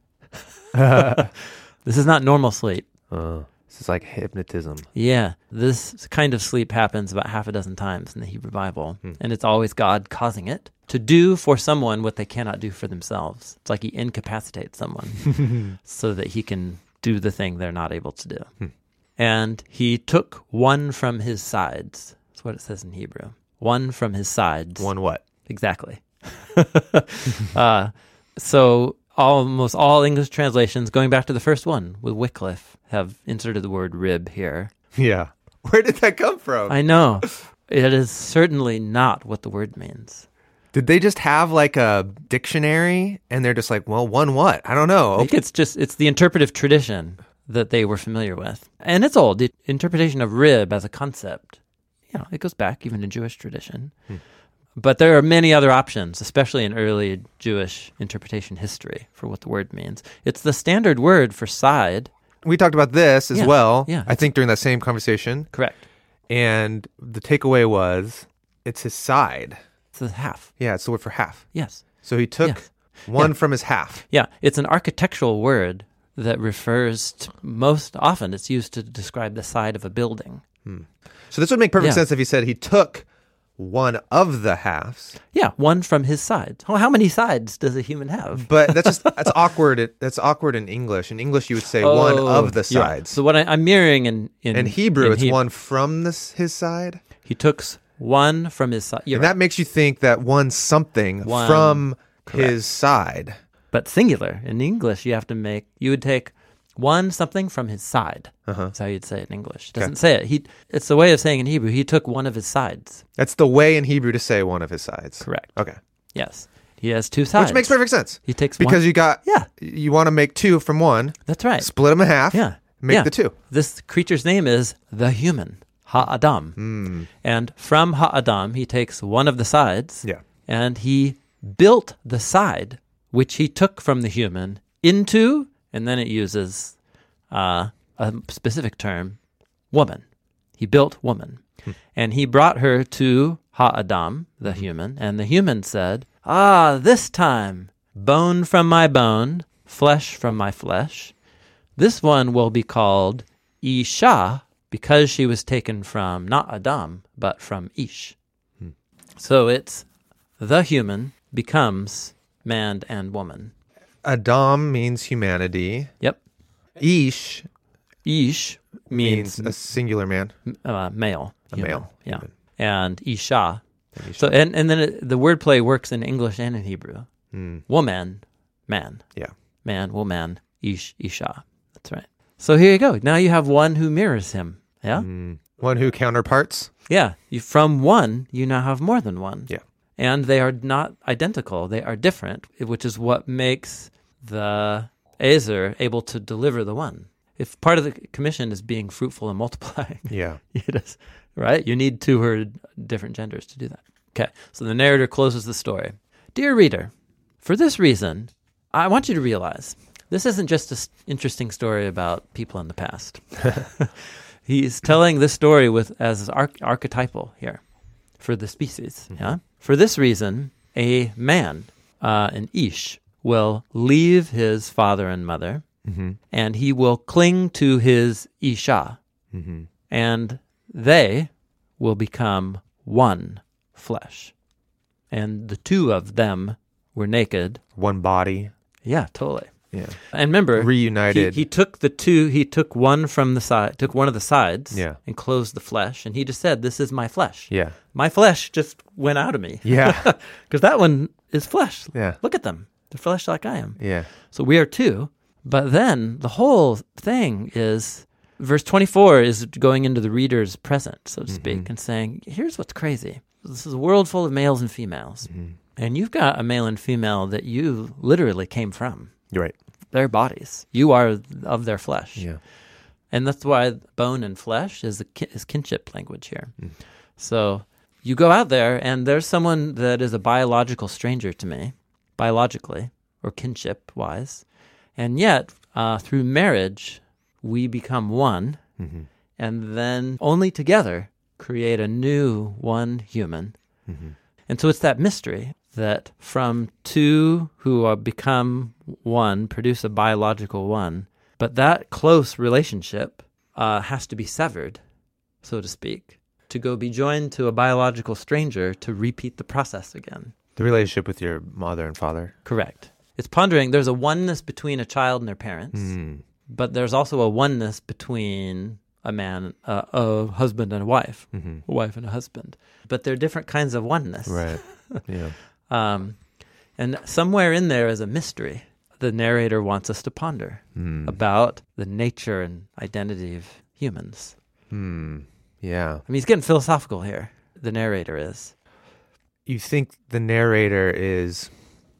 [SPEAKER 3] This is not normal sleep.
[SPEAKER 2] This is like hypnotism.
[SPEAKER 3] Yeah, this kind of sleep happens about half a dozen times in the Hebrew Bible, and it's always God causing it to do for someone what they cannot do for themselves. It's like he incapacitates someone so that he can do the thing they're not able to do. And he took one from his sides. That's what it says in Hebrew. One from his sides.
[SPEAKER 2] One what?
[SPEAKER 3] Exactly. So almost all English translations, going back to the first one with Wycliffe, have inserted the word rib here.
[SPEAKER 2] Yeah. Where did that come from?
[SPEAKER 3] I know. It is certainly not what the word means.
[SPEAKER 2] Did they just have like a dictionary and they're just like, well, one what? I don't know.
[SPEAKER 3] I think it's the interpretive tradition that they were familiar with. And it's old. The interpretation of rib as a concept, it goes back even to Jewish tradition. But there are many other options, especially in early Jewish interpretation history for what the word means. It's the standard word for side
[SPEAKER 2] We talked about this as
[SPEAKER 3] Yeah.
[SPEAKER 2] well,
[SPEAKER 3] Yeah.
[SPEAKER 2] I think, during that same conversation.
[SPEAKER 3] Correct.
[SPEAKER 2] And the takeaway was it's his side.
[SPEAKER 3] It's a half.
[SPEAKER 2] Yeah, it's the word for half.
[SPEAKER 3] Yes.
[SPEAKER 2] So he took
[SPEAKER 3] Yes.
[SPEAKER 2] one
[SPEAKER 3] Yeah.
[SPEAKER 2] from his half.
[SPEAKER 3] Yeah. It's an architectural word that refers to, most often, it's used to describe the side of a building.
[SPEAKER 2] So this would make perfect
[SPEAKER 3] Yeah.
[SPEAKER 2] sense if he said he took one of the halves.
[SPEAKER 3] Yeah. One from his side. Oh, how many sides does a human have?
[SPEAKER 2] But that's awkward. That's awkward in English. In English, you would say one of the
[SPEAKER 3] yeah.
[SPEAKER 2] sides.
[SPEAKER 3] So what I'm mirroring in
[SPEAKER 2] Hebrew, it's
[SPEAKER 3] Hebrew,
[SPEAKER 2] one from his side.
[SPEAKER 3] He took one from his side.
[SPEAKER 2] And that makes you think that one something
[SPEAKER 3] One-
[SPEAKER 2] from
[SPEAKER 3] correct.
[SPEAKER 2] his side.
[SPEAKER 3] But singular. In English, you would take one something from his side. That's how you'd say it in English. It doesn't say it. It's the way of saying in Hebrew, he took one of his sides.
[SPEAKER 2] That's the way in Hebrew to say one of his sides.
[SPEAKER 3] Correct.
[SPEAKER 2] Okay.
[SPEAKER 3] Yes. He has two sides.
[SPEAKER 2] Which makes perfect sense.
[SPEAKER 3] He takes
[SPEAKER 2] Because
[SPEAKER 3] one.
[SPEAKER 2] you want to make two from one,
[SPEAKER 3] That's right.
[SPEAKER 2] split them in half,
[SPEAKER 3] Yeah.
[SPEAKER 2] make
[SPEAKER 3] Yeah.
[SPEAKER 2] the two.
[SPEAKER 3] This creature's name is the human, Ha-Adam. And from Ha-Adam, he takes one of the sides,
[SPEAKER 2] Yeah.
[SPEAKER 3] and he built the side, which he took from the human, into, and then it uses a specific term, woman. He built woman. And he brought her to Ha-Adam, the human, and the human said, this time, bone from my bone, flesh from my flesh. This one will be called Isha, because she was taken from not Adam, but from Ish. So it's the human becomes man and woman.
[SPEAKER 2] Adam means humanity.
[SPEAKER 3] Yep.
[SPEAKER 2] Ish
[SPEAKER 3] Ish
[SPEAKER 2] means
[SPEAKER 3] means
[SPEAKER 2] a singular man.
[SPEAKER 3] male.
[SPEAKER 2] A
[SPEAKER 3] human.
[SPEAKER 2] male.
[SPEAKER 3] Yeah.
[SPEAKER 2] Human.
[SPEAKER 3] And Isha.
[SPEAKER 2] And Isha.
[SPEAKER 3] So and then the wordplay works in English and in Hebrew. Woman, man.
[SPEAKER 2] Yeah.
[SPEAKER 3] Man, woman, Ish, Isha. That's right. So here you go. Now you have one who mirrors him. Yeah?
[SPEAKER 2] One who counterparts.
[SPEAKER 3] Yeah. From one, you now have more than one.
[SPEAKER 2] Yeah.
[SPEAKER 3] And they are not identical. They are different, which is what makes the Ezer able to deliver the one. If part of the commission is being fruitful and multiplying,
[SPEAKER 2] Yeah.
[SPEAKER 3] it is, right? You need two or different genders to do that. Okay, so the narrator closes the story. Dear reader, for this reason, I want you to realize this isn't just an interesting story about people in the past. He's telling this story as archetypal here for the species. Yeah. For this reason, a man, an Ish, will leave his father and mother, and he will cling to his Isha, and they will become one flesh. And the two of them were naked.
[SPEAKER 2] One body.
[SPEAKER 3] Yeah, totally.
[SPEAKER 2] Yeah.
[SPEAKER 3] And remember,
[SPEAKER 2] Reunited.
[SPEAKER 3] He took the two. He took one from the side. Took one of the sides.
[SPEAKER 2] Yeah.
[SPEAKER 3] And closed the flesh. And he just said, "This is my flesh.
[SPEAKER 2] Yeah.
[SPEAKER 3] My flesh just went out of me."
[SPEAKER 2] Yeah.
[SPEAKER 3] Because that one is flesh.
[SPEAKER 2] Yeah.
[SPEAKER 3] Look at them. They're flesh like I am.
[SPEAKER 2] Yeah.
[SPEAKER 3] So we are two. But then the whole thing is, verse 24 is going into the reader's present, so to speak, and saying, here's what's crazy. This is a world full of males and females. And you've got a male and female that you literally came from.
[SPEAKER 2] You're right.
[SPEAKER 3] Their bodies. You are of their flesh.
[SPEAKER 2] Yeah.
[SPEAKER 3] And that's why bone and flesh is kinship language here. So you go out there and there's someone that is a biological stranger to me, biologically or kinship-wise. And yet, through marriage, we become one, and then only together create a new one human. And so it's that mystery that from two who become one, produce a biological one, but that close relationship has to be severed, so to speak, to go be joined to a biological stranger to repeat the process again.
[SPEAKER 2] The relationship with your mother and father.
[SPEAKER 3] Correct. It's pondering, there's a oneness between a child and their parents, but there's also a oneness between a man, a husband and a wife and a husband. But they're different kinds of oneness.
[SPEAKER 2] Right. Yeah.
[SPEAKER 3] And somewhere in there is a mystery the narrator wants us to ponder about the nature and identity of humans.
[SPEAKER 2] Yeah.
[SPEAKER 3] I mean, he's getting philosophical here. The narrator is.
[SPEAKER 2] You think the narrator is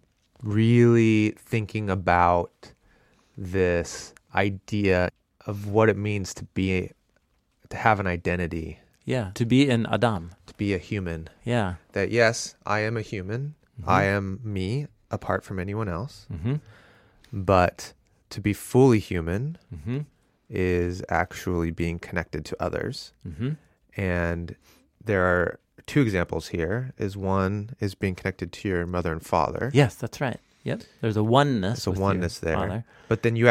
[SPEAKER 2] really thinking about this idea of what it means to have an identity,
[SPEAKER 3] Yeah, to be an Adam.
[SPEAKER 2] to be a human.
[SPEAKER 3] Yeah.
[SPEAKER 2] That yes, I am a human. I am me apart from anyone else. But to be fully human is actually being connected to others.
[SPEAKER 3] Mm-hmm.
[SPEAKER 2] And there are two examples here. One is being connected to your mother and father.
[SPEAKER 3] Yes, that's right. Yep. There's a oneness.
[SPEAKER 2] There's a oneness there.
[SPEAKER 3] Father.
[SPEAKER 2] But then you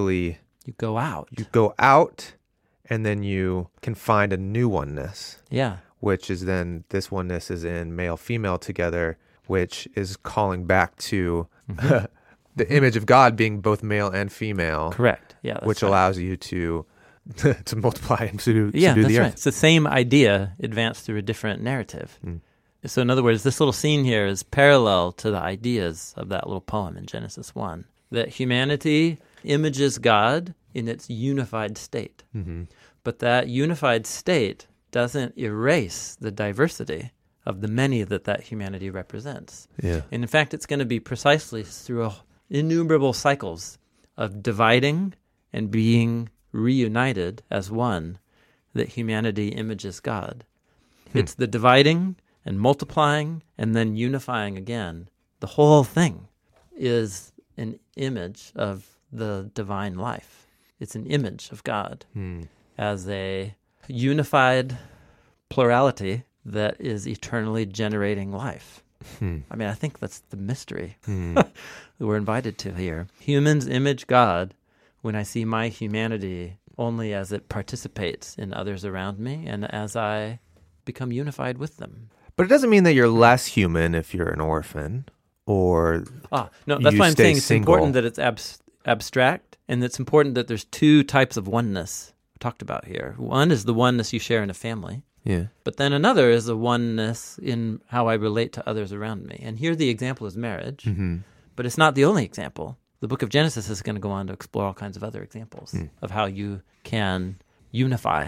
[SPEAKER 3] go out.
[SPEAKER 2] You go out, and then you can find a new oneness.
[SPEAKER 3] Yeah.
[SPEAKER 2] Which is then, this oneness is in male-female together, which is calling back to the image of God being both male and female.
[SPEAKER 3] Correct. Yeah.
[SPEAKER 2] Which
[SPEAKER 3] right.
[SPEAKER 2] allows you to multiply and subdue
[SPEAKER 3] that's
[SPEAKER 2] the earth.
[SPEAKER 3] Right. It's the same idea advanced through a different narrative. So in other words, this little scene here is parallel to the ideas of that little poem in Genesis 1, that humanity images God in its unified state.
[SPEAKER 2] Mm-hmm.
[SPEAKER 3] But that unified state doesn't erase the diversity of the many that humanity represents.
[SPEAKER 2] Yeah.
[SPEAKER 3] And in fact, it's going to be precisely through innumerable cycles of dividing and being reunited as one that humanity images God. It's the dividing and multiplying and then unifying again. The whole thing is an image of the divine life. It's an image of God as a unified plurality that is eternally generating life. I mean, I think that's the mystery that we're invited to here. Humans image God when I see my humanity only as it participates in others around me and as I become unified with them.
[SPEAKER 2] But it doesn't mean that you're less human if you're an orphan, or
[SPEAKER 3] no, that's why I'm saying it's
[SPEAKER 2] single.
[SPEAKER 3] important that it's abstract, and it's important that there's two types of oneness talked about here. One is the oneness you share in a family.
[SPEAKER 2] Yeah.
[SPEAKER 3] But then another is the oneness in how I relate to others around me. And here the example is marriage, but it's not the only example. The book of Genesis is going to go on to explore all kinds of other examples of how you can unify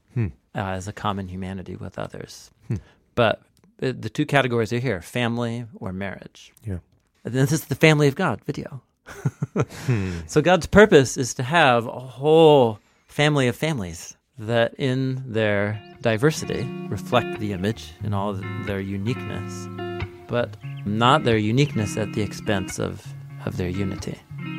[SPEAKER 3] as a common humanity with others. But the two categories are here, family or marriage.
[SPEAKER 2] Yeah.
[SPEAKER 3] And this is the family of God video. So God's purpose is to have a whole family of families that in their diversity reflect the image in all their uniqueness, but not their uniqueness at the expense of their unity.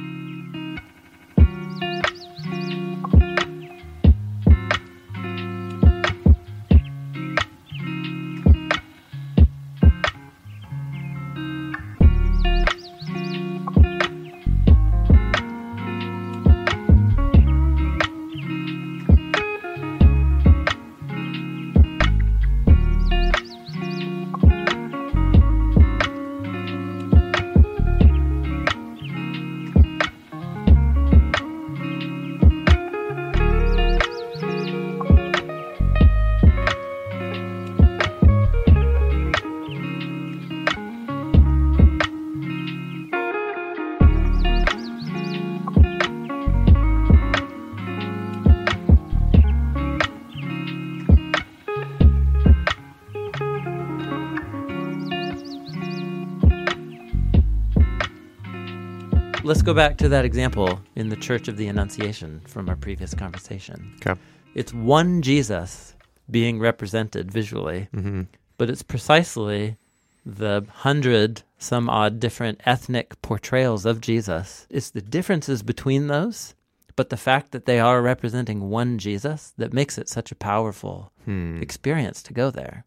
[SPEAKER 3] Let's go back to that example in the Church of the Annunciation from our previous conversation.
[SPEAKER 2] Okay.
[SPEAKER 3] It's one Jesus being represented visually, but it's precisely the 100-some-odd different ethnic portrayals of Jesus. It's the differences between those, but the fact that they are representing one Jesus that makes it such a powerful experience to go there.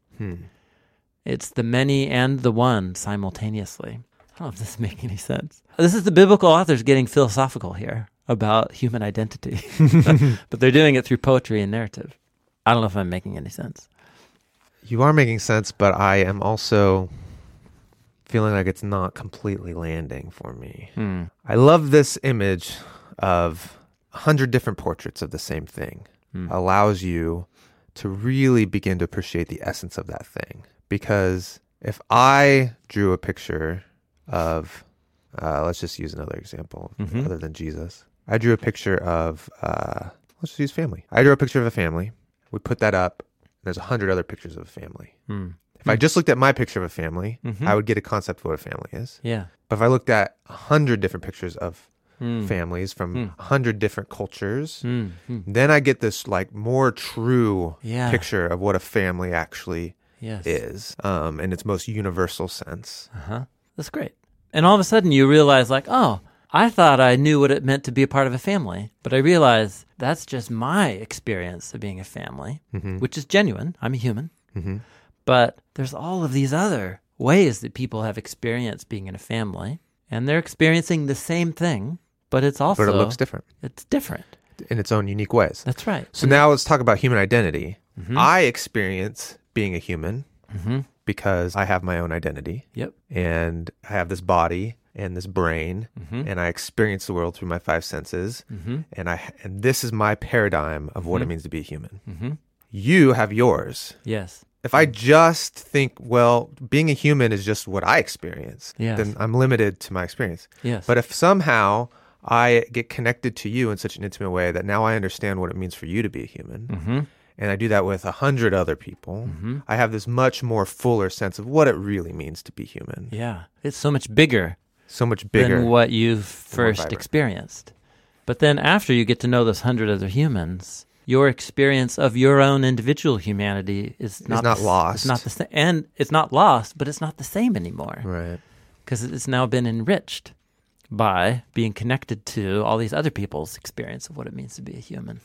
[SPEAKER 3] It's the many and the one simultaneously. I don't know if this is making any sense. This is the biblical authors getting philosophical here about human identity, but they're doing it through poetry and narrative. I don't know if I'm making any sense.
[SPEAKER 2] You are making sense, but I am also feeling like it's not completely landing for me. I love this image of 100 different portraits of the same thing. Allows you to really begin to appreciate the essence of that thing. Because if I drew a picture of, let's just use another example other than Jesus. I drew a picture of, let's just use family. I drew a picture of a family. We put that up. There's 100 other pictures of a family. If I just looked at my picture of a family, I would get a concept of what a family is.
[SPEAKER 3] Yeah.
[SPEAKER 2] But if I looked at 100 different pictures of families from 100 different cultures, then I get this like more true picture of what a family actually is, in its most universal sense.
[SPEAKER 3] That's great. And all of a sudden you realize like, oh, I thought I knew what it meant to be a part of a family, but I realized that's just my experience of being a family, which is genuine. I'm a human. But there's all of these other ways that people have experienced being in a family, and they're experiencing the same thing, but it looks different. It's different.
[SPEAKER 2] In its own unique ways.
[SPEAKER 3] That's right.
[SPEAKER 2] So now let's talk about human identity. I experience being a human because I have my own identity.
[SPEAKER 3] Yep.
[SPEAKER 2] And I have this body and this brain, and I experience the world through my five senses. And this is my paradigm of what it means to be a human. You have yours.
[SPEAKER 3] Yes.
[SPEAKER 2] If I just think, well, being a human is just what I experience,
[SPEAKER 3] Yes.
[SPEAKER 2] then I'm limited to my experience.
[SPEAKER 3] Yes.
[SPEAKER 2] But if somehow I get connected to you in such an intimate way that now I understand what it means for you to be a human, and I do that with 100 other people, I have this much more fuller sense of what it really means to be human.
[SPEAKER 3] Yeah. It's so much bigger.
[SPEAKER 2] So much bigger
[SPEAKER 3] than what you first experienced. But then after you get to know those 100 other humans, your experience of your own individual humanity is not
[SPEAKER 2] lost.
[SPEAKER 3] It's not the same, and it's not lost, but it's not the same anymore.
[SPEAKER 2] Right.
[SPEAKER 3] Because it's now been enriched by being connected to all these other people's experience of what it means to be a human.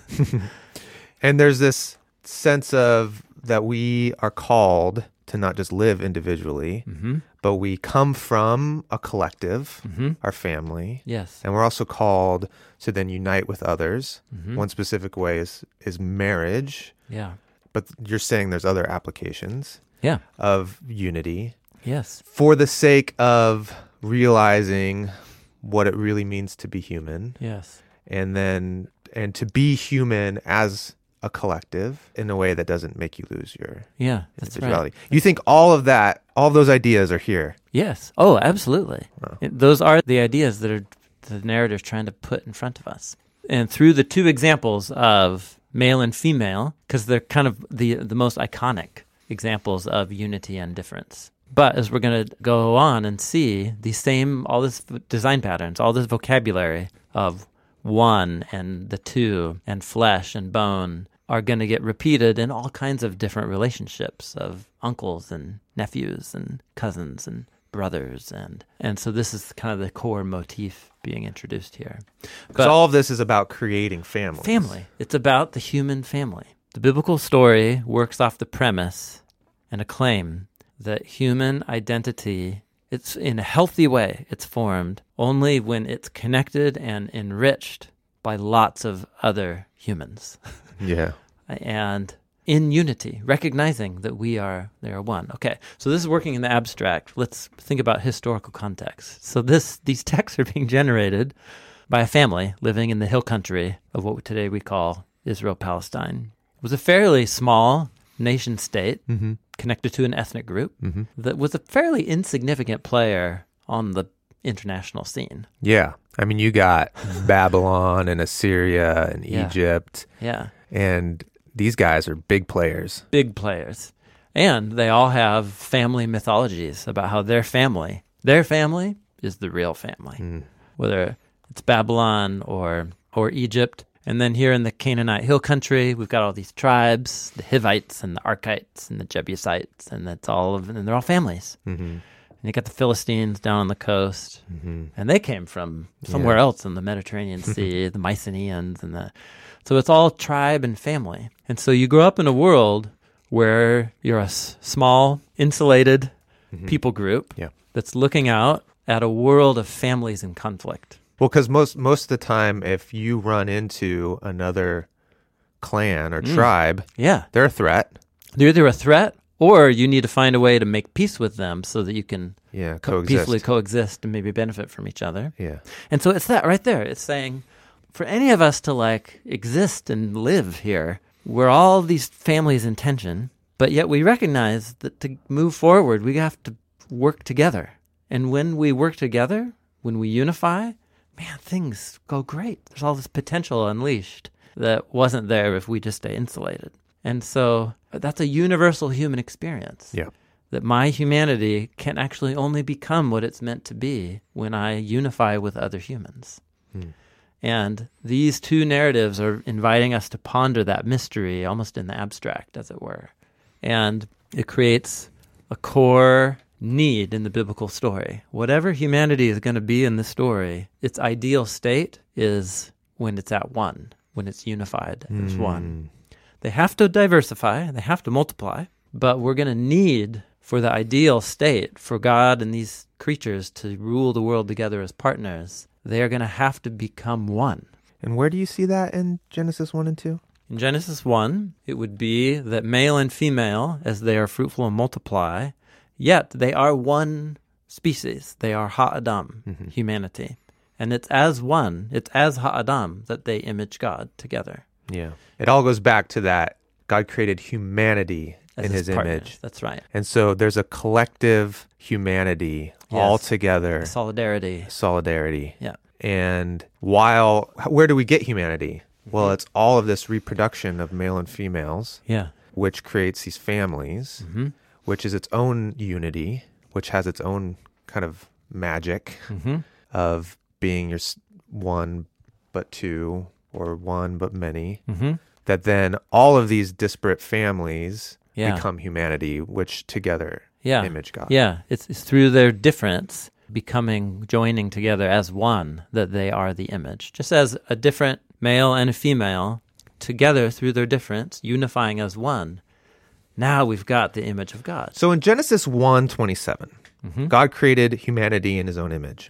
[SPEAKER 2] And there's this sense of that we are called to not just live individually, but we come from a collective, our family.
[SPEAKER 3] Yes.
[SPEAKER 2] And we're also called to then unite with others. One specific way is marriage.
[SPEAKER 3] Yeah.
[SPEAKER 2] But you're saying there's other applications of unity.
[SPEAKER 3] Yes.
[SPEAKER 2] For the sake of realizing what it really means to be human.
[SPEAKER 3] Yes.
[SPEAKER 2] And to be human as a collective in a way that doesn't make you lose your individuality. Right. You think all of those ideas are here?
[SPEAKER 3] Yes. Oh, absolutely.
[SPEAKER 2] Wow.
[SPEAKER 3] Those are the ideas that are the narrator's trying to put in front of us. And through the two examples of male and female, because they're kind of the most iconic examples of unity and difference. But as we're going to go on and see all this design patterns, all this vocabulary of one and the two and flesh and bone are going to get repeated in all kinds of different relationships of uncles and nephews and cousins and brothers. And so this is kind of the core motif being introduced here.
[SPEAKER 2] Because all of this is about creating families.
[SPEAKER 3] Family. It's about the human family. The biblical story works off the premise and a claim that human identity, it's in a healthy way, it's formed only when it's connected and enriched by lots of other humans.
[SPEAKER 2] Yeah.
[SPEAKER 3] And in unity, recognizing that they are one. Okay, so this is working in the abstract. Let's think about historical context. So these texts are being generated by a family living in the hill country of what today we call Israel-Palestine. It was a fairly small nation state connected to an ethnic group that was a fairly insignificant player on the international scene.
[SPEAKER 2] Yeah. I mean, you got Babylon and Assyria and Egypt.
[SPEAKER 3] Yeah.
[SPEAKER 2] And these guys are big players.
[SPEAKER 3] Big players. And they all have family mythologies about how their family is the real family. Whether it's Babylon or Egypt. And then here in the Canaanite hill country, we've got all these tribes, the Hivites and the Arkites and the Jebusites, and they're all families. And you got the Philistines down on the coast, and they came from somewhere else in the Mediterranean Sea, the Mycenaeans, so it's all tribe and family. And so you grow up in a world where you're a small, insulated people group that's looking out at a world of families in conflict.
[SPEAKER 2] Well, because most of the time, if you run into another clan or tribe, they're a threat.
[SPEAKER 3] They're either a threat, or you need to find a way to make peace with them so that you can peacefully coexist and maybe benefit from each other.
[SPEAKER 2] Yeah.
[SPEAKER 3] And so it's that right there. It's saying, for any of us to exist and live here, we're all these families in tension, but yet we recognize that to move forward, we have to work together. And when we work together, when we unify, man, things go great. There's all this potential unleashed that wasn't there if we just stay insulated. And so that's a universal human experience.
[SPEAKER 2] Yeah.
[SPEAKER 3] That my humanity can actually only become what it's meant to be when I unify with other humans. And these two narratives are inviting us to ponder that mystery almost in the abstract, as it were. And it creates a core need in the biblical story. Whatever humanity is going to be in the story, its ideal state is when it's at one, when it's unified as one. They have to diversify, they have to multiply, but we're going to need for the ideal state, for God and these creatures to rule the world together as partners, they are going to have to become one.
[SPEAKER 2] And where do you see that in Genesis 1 and 2?
[SPEAKER 3] In Genesis 1, it would be that male and female, as they are fruitful and multiply, yet they are one species. They are Ha'adam, humanity. And it's as one, it's as Ha'adam that they image God together.
[SPEAKER 2] Yeah. It all goes back to that God created humanity
[SPEAKER 3] As
[SPEAKER 2] in his
[SPEAKER 3] partners.
[SPEAKER 2] image.
[SPEAKER 3] That's right.
[SPEAKER 2] And so there's a collective humanity all together.
[SPEAKER 3] Solidarity. Yeah.
[SPEAKER 2] And where do we get humanity? Well, it's all of this reproduction of male and females,
[SPEAKER 3] Yeah.
[SPEAKER 2] which creates these families, which is its own unity, which has its own kind of magic of being your one but two or one but many, that then all of these disparate families become humanity, which together image God.
[SPEAKER 3] Yeah, it's through their difference joining together as one that they are the image. Just as a different male and a female together through their difference, unifying as one, now we've got the image of God.
[SPEAKER 2] So in Genesis 1:27, God created humanity in his own image.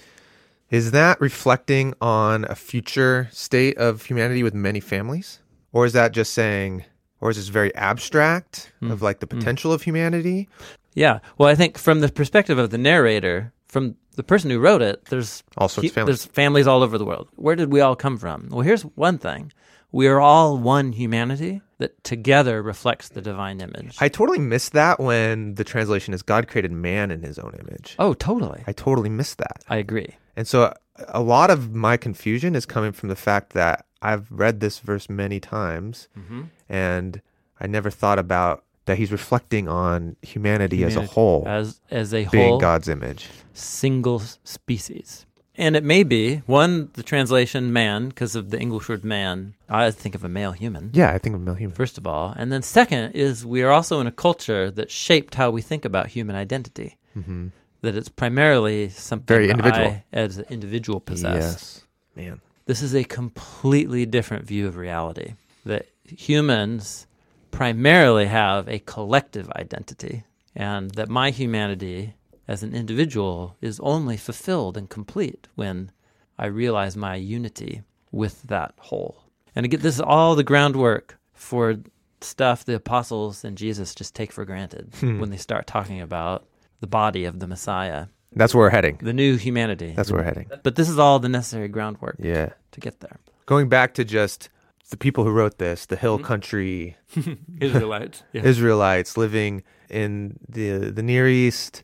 [SPEAKER 2] Is that reflecting on a future state of humanity with many families? Or is that just saying, or is this very abstract of like the potential of humanity?
[SPEAKER 3] Yeah. Well, I think from the perspective of the narrator, from the person who wrote it, there's
[SPEAKER 2] All sorts of families.
[SPEAKER 3] There's families all over the world. Where did we all come from? Well, here's one thing. We are all one humanity that together reflects the divine image.
[SPEAKER 2] I totally missed that when the translation is God created man in his own image.
[SPEAKER 3] Oh, totally.
[SPEAKER 2] I totally missed that.
[SPEAKER 3] I agree.
[SPEAKER 2] And so a lot of my confusion is coming from the fact that I've read this verse many times and I never thought about that he's reflecting on humanity as a whole,
[SPEAKER 3] as a
[SPEAKER 2] being
[SPEAKER 3] whole
[SPEAKER 2] God's image.
[SPEAKER 3] Single species. And it may be, one, the translation man, because of the English word man, I think of a male human.
[SPEAKER 2] Yeah, I think of male human.
[SPEAKER 3] First of all. And then second is we are also in a culture that shaped how we think about human identity. That it's primarily something
[SPEAKER 2] Very individual.
[SPEAKER 3] I, as an individual, possess.
[SPEAKER 2] Yes. Man.
[SPEAKER 3] This is a completely different view of reality. That humans primarily have a collective identity, and that my humanity as an individual is only fulfilled and complete when I realize my unity with that whole. And again, this is all the groundwork for stuff the apostles and Jesus just take for granted when they start talking about the body of the Messiah.
[SPEAKER 2] That's where we're heading.
[SPEAKER 3] The new humanity.
[SPEAKER 2] That's where we're heading.
[SPEAKER 3] But this is all the necessary groundwork to get there.
[SPEAKER 2] Going back to just the people who wrote this, the hill country
[SPEAKER 3] Israelites.
[SPEAKER 2] Israelites living in the Near East,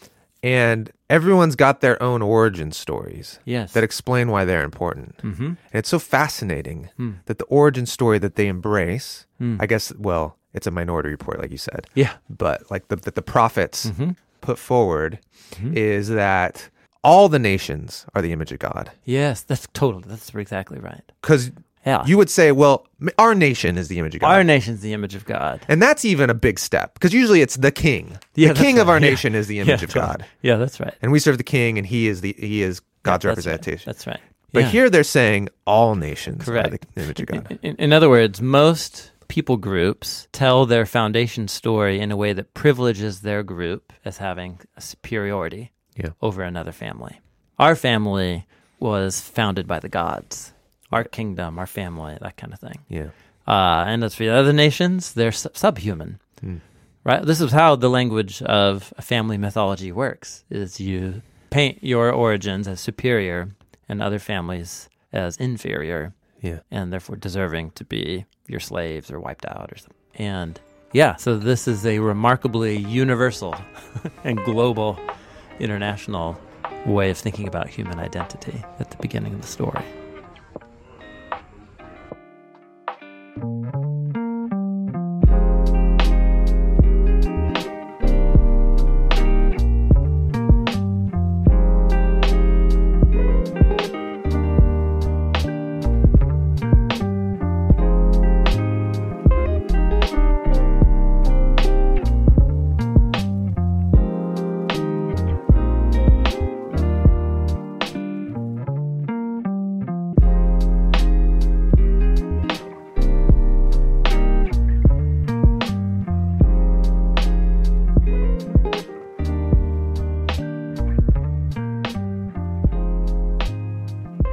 [SPEAKER 2] and everyone's got their own origin stories that explain why they're important. And it's so fascinating that the origin story that they embrace, I guess, well, it's a minority report, like you said.
[SPEAKER 3] Yeah.
[SPEAKER 2] But like that the prophets put forward is that all the nations are the image of God.
[SPEAKER 3] Yes, that's exactly right.
[SPEAKER 2] Because you would say, well, our nation is the image of God.
[SPEAKER 3] Our nation's the image of God.
[SPEAKER 2] And that's even a big step, because usually it's the king. The king of our nation is the image of God.
[SPEAKER 3] Yeah, that's right.
[SPEAKER 2] And we serve the king, and he is God's representation.
[SPEAKER 3] That's right.
[SPEAKER 2] But here they're saying all nations are the image of God.
[SPEAKER 3] In other words, most people groups tell their foundation story in a way that privileges their group as having a superiority over another family. Our family was founded by the gods. Our kingdom, our family, that kind of thing.
[SPEAKER 2] Yeah.
[SPEAKER 3] And as for the other nations, they're subhuman. Right? This is how the language of a family mythology works, is you paint your origins as superior and other families as inferior.
[SPEAKER 2] Yeah.
[SPEAKER 3] And therefore deserving to be your slaves or wiped out or something. And so this is a remarkably universal and global, international way of thinking about human identity at the beginning of the story.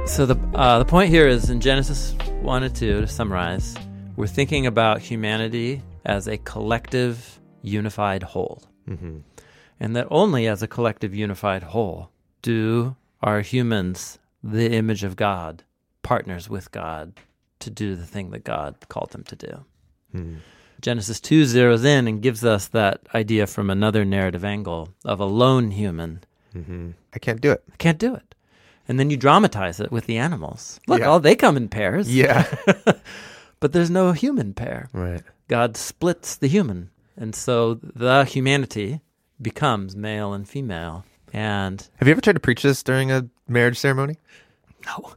[SPEAKER 3] So the point here is in Genesis 1 and 2, to summarize, we're thinking about humanity as a collective, unified whole.
[SPEAKER 2] Mm-hmm.
[SPEAKER 3] And that only as a collective, unified whole are humans, the image of God, partners with God to do the thing that God called them to do.
[SPEAKER 2] Mm-hmm.
[SPEAKER 3] Genesis 2 zeroes in and gives us that idea from another narrative angle of a lone human.
[SPEAKER 2] Mm-hmm. I can't do it.
[SPEAKER 3] I can't do it. And then you dramatize it with the animals. Look,
[SPEAKER 2] Yeah.
[SPEAKER 3] they come in pairs.
[SPEAKER 2] Yeah.
[SPEAKER 3] But there's no human pair.
[SPEAKER 2] Right.
[SPEAKER 3] God splits the human. And so the humanity becomes male and female. And
[SPEAKER 2] Have you ever tried to preach this during a marriage ceremony?
[SPEAKER 3] no.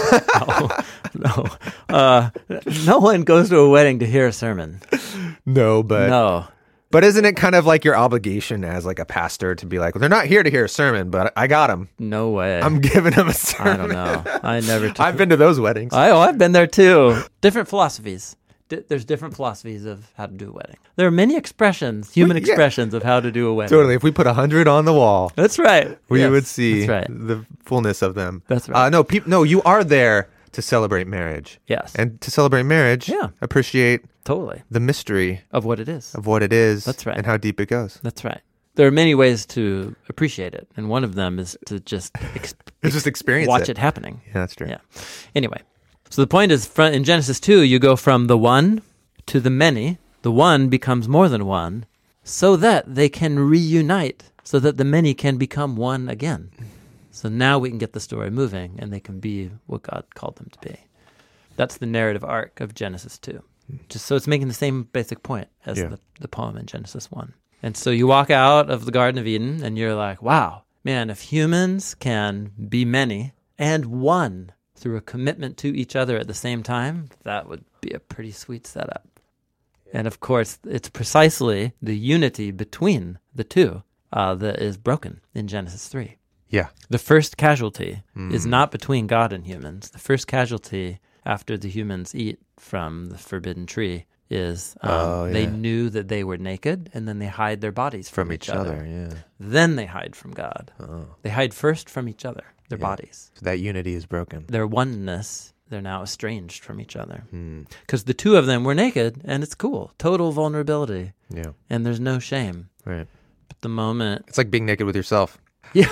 [SPEAKER 3] No one goes to a wedding to hear a sermon.
[SPEAKER 2] No, but
[SPEAKER 3] No.
[SPEAKER 2] But isn't it kind of like your obligation as like a pastor to be like, well, they're not here to hear a sermon, but I got them.
[SPEAKER 3] No way.
[SPEAKER 2] I'm giving them a sermon.
[SPEAKER 3] I don't know. I never took
[SPEAKER 2] I've been to those weddings.
[SPEAKER 3] I've been there too. Different philosophies. There's different philosophies of how to do a wedding. There are many expressions, human
[SPEAKER 2] Yeah.
[SPEAKER 3] expressions of how to do a wedding.
[SPEAKER 2] Totally. If we put 100 on the wall,
[SPEAKER 3] That's right.
[SPEAKER 2] we
[SPEAKER 3] Yes,
[SPEAKER 2] would see
[SPEAKER 3] That's right.
[SPEAKER 2] the fullness of them.
[SPEAKER 3] That's right.
[SPEAKER 2] No, you are there to celebrate marriage.
[SPEAKER 3] Yes.
[SPEAKER 2] And to celebrate marriage,
[SPEAKER 3] Yeah.
[SPEAKER 2] appreciate
[SPEAKER 3] Totally.
[SPEAKER 2] the mystery
[SPEAKER 3] Of what it is.
[SPEAKER 2] of what it is.
[SPEAKER 3] That's right.
[SPEAKER 2] And how deep it goes.
[SPEAKER 3] That's right. There are many ways to appreciate it, and one of them is to just
[SPEAKER 2] Just experience
[SPEAKER 3] watch it happening.
[SPEAKER 2] Yeah, that's true.
[SPEAKER 3] Yeah. Anyway, so the point is, in Genesis 2, you go from the one to the many. The one becomes more than one, so that they can reunite, so that the many can become one again. So now we can get the story moving, and they can be what God called them to be. That's the narrative arc of Genesis 2. Just so it's making the same basic point as
[SPEAKER 2] Yeah.
[SPEAKER 3] the poem in Genesis 1. And so you walk out of the Garden of Eden, and you're like, wow, man, if humans can be many and one through a commitment to each other at the same time, that would be a pretty sweet setup. And of course, it's precisely the unity between the two that is broken in Genesis 3.
[SPEAKER 2] Yeah.
[SPEAKER 3] The first casualty is not between God and humans. The first casualty after the humans eat from the forbidden tree is they knew that they were naked, and then they hide their bodies from each other.
[SPEAKER 2] Yeah.
[SPEAKER 3] Then they hide from God.
[SPEAKER 2] Oh.
[SPEAKER 3] They hide first from each other, their bodies.
[SPEAKER 2] So that unity is broken.
[SPEAKER 3] Their oneness, they're now estranged from each other. Because the two of them were naked, and it's cool. Total vulnerability.
[SPEAKER 2] Yeah.
[SPEAKER 3] And there's no shame.
[SPEAKER 2] Right.
[SPEAKER 3] But the moment...
[SPEAKER 2] It's like being naked with yourself.
[SPEAKER 3] Yeah.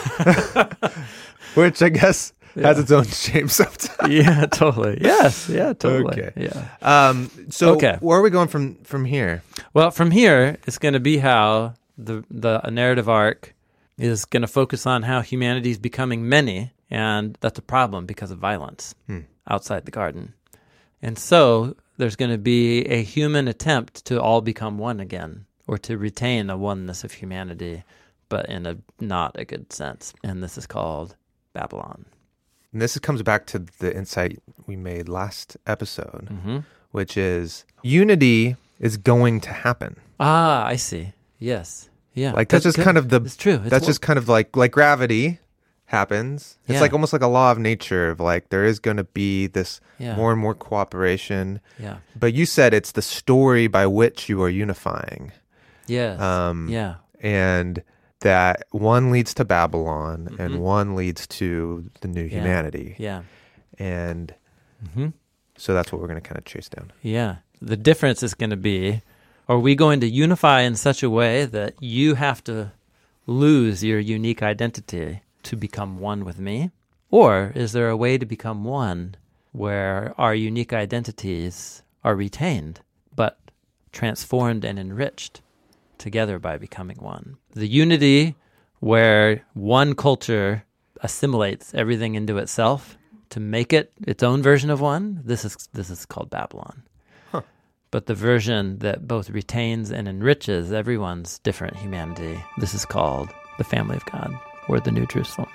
[SPEAKER 2] Which I guess has its own shame sometimes.
[SPEAKER 3] Yeah, totally. Yes. Yeah, totally.
[SPEAKER 2] Okay.
[SPEAKER 3] Yeah.
[SPEAKER 2] So
[SPEAKER 3] Okay.
[SPEAKER 2] where are we going from here?
[SPEAKER 3] Well, from here, it's going to be how the narrative arc is going to focus on how humanity is becoming many, and that's a problem because of violence outside the garden. And so there's going to be a human attempt to all become one again, or to retain a oneness of humanity, but in a not a good sense. And this is called Babylon.
[SPEAKER 2] And this comes back to the insight we made last episode, which is unity is going to happen.
[SPEAKER 3] Ah, I see. Yes. Yeah.
[SPEAKER 2] Like that's just
[SPEAKER 3] good.
[SPEAKER 2] kind of the.
[SPEAKER 3] It's true.
[SPEAKER 2] That's just kind of like gravity happens. It's
[SPEAKER 3] Yeah.
[SPEAKER 2] like almost like a law of nature of like there is going to be this
[SPEAKER 3] Yeah.
[SPEAKER 2] more and more cooperation.
[SPEAKER 3] Yeah.
[SPEAKER 2] But you said it's the story by which you are unifying,
[SPEAKER 3] Yes. Yeah.
[SPEAKER 2] and that one leads to Babylon and one leads to the new humanity.
[SPEAKER 3] Yeah.
[SPEAKER 2] And so that's what we're going to kind of chase down.
[SPEAKER 3] Yeah. The difference is going to be, are we going to unify in such a way that you have to lose your unique identity to become one with me? Or is there a way to become one where our unique identities are retained, but transformed and enriched together by becoming one? The unity where one culture assimilates everything into itself to make it its own version of one, this is called Babylon. But the version that both retains and enriches everyone's different humanity, this is called the family of God, or the New Jerusalem.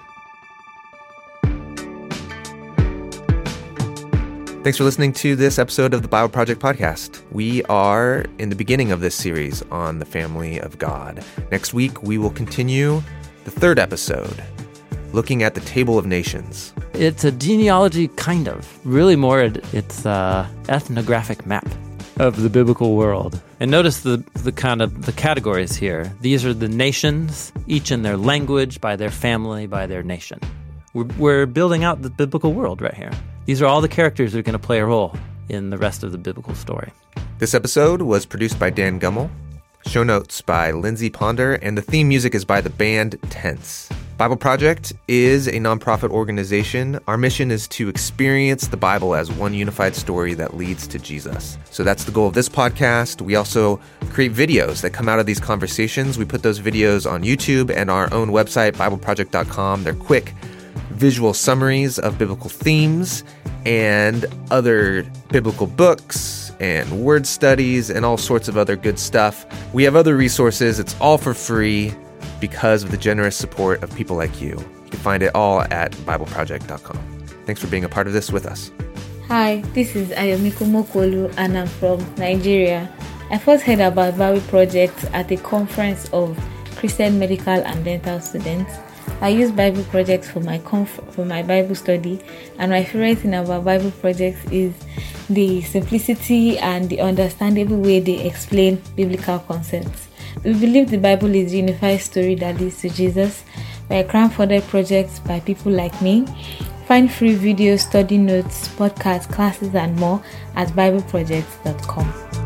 [SPEAKER 2] Thanks for listening to this episode of the Bible Project Podcast. We are in the beginning of this series on the family of God. Next week, we will continue the third episode, looking at the Table of Nations.
[SPEAKER 3] It's a genealogy, kind of. Really more, it's an ethnographic map of the biblical world. And notice the kind of the categories here. These are the nations, each in their language, by their family, by their nation. We're building out the biblical world right here. These are all the characters that are going to play a role in the rest of the biblical story.
[SPEAKER 2] This episode was produced by Dan Gummel, show notes by Lindsay Ponder, and the theme music is by the band Tense. Bible Project is a nonprofit organization. Our mission is to experience the Bible as one unified story that leads to Jesus. So that's the goal of this podcast. We also create videos that come out of these conversations. We put those videos on YouTube and our own website, BibleProject.com. They're quick visual summaries of biblical themes and other biblical books and word studies and all sorts of other good stuff. We have other resources. It's all for free because of the generous support of people like you. You can find it all at BibleProject.com. Thanks for being a part of this with us.
[SPEAKER 4] Hi, this is Ayomiko Mokolu and I'm from Nigeria. I first heard about Bible Project at a conference of Christian medical and dental students. I use Bible Project for my Bible study, and my favorite thing about Bible Project is the simplicity and the understandable way they explain biblical concepts. We believe the Bible is a unified story that leads to Jesus. We're a grandfathered project by people like me. Find free videos, study notes, podcasts, classes, and more at BibleProject.com.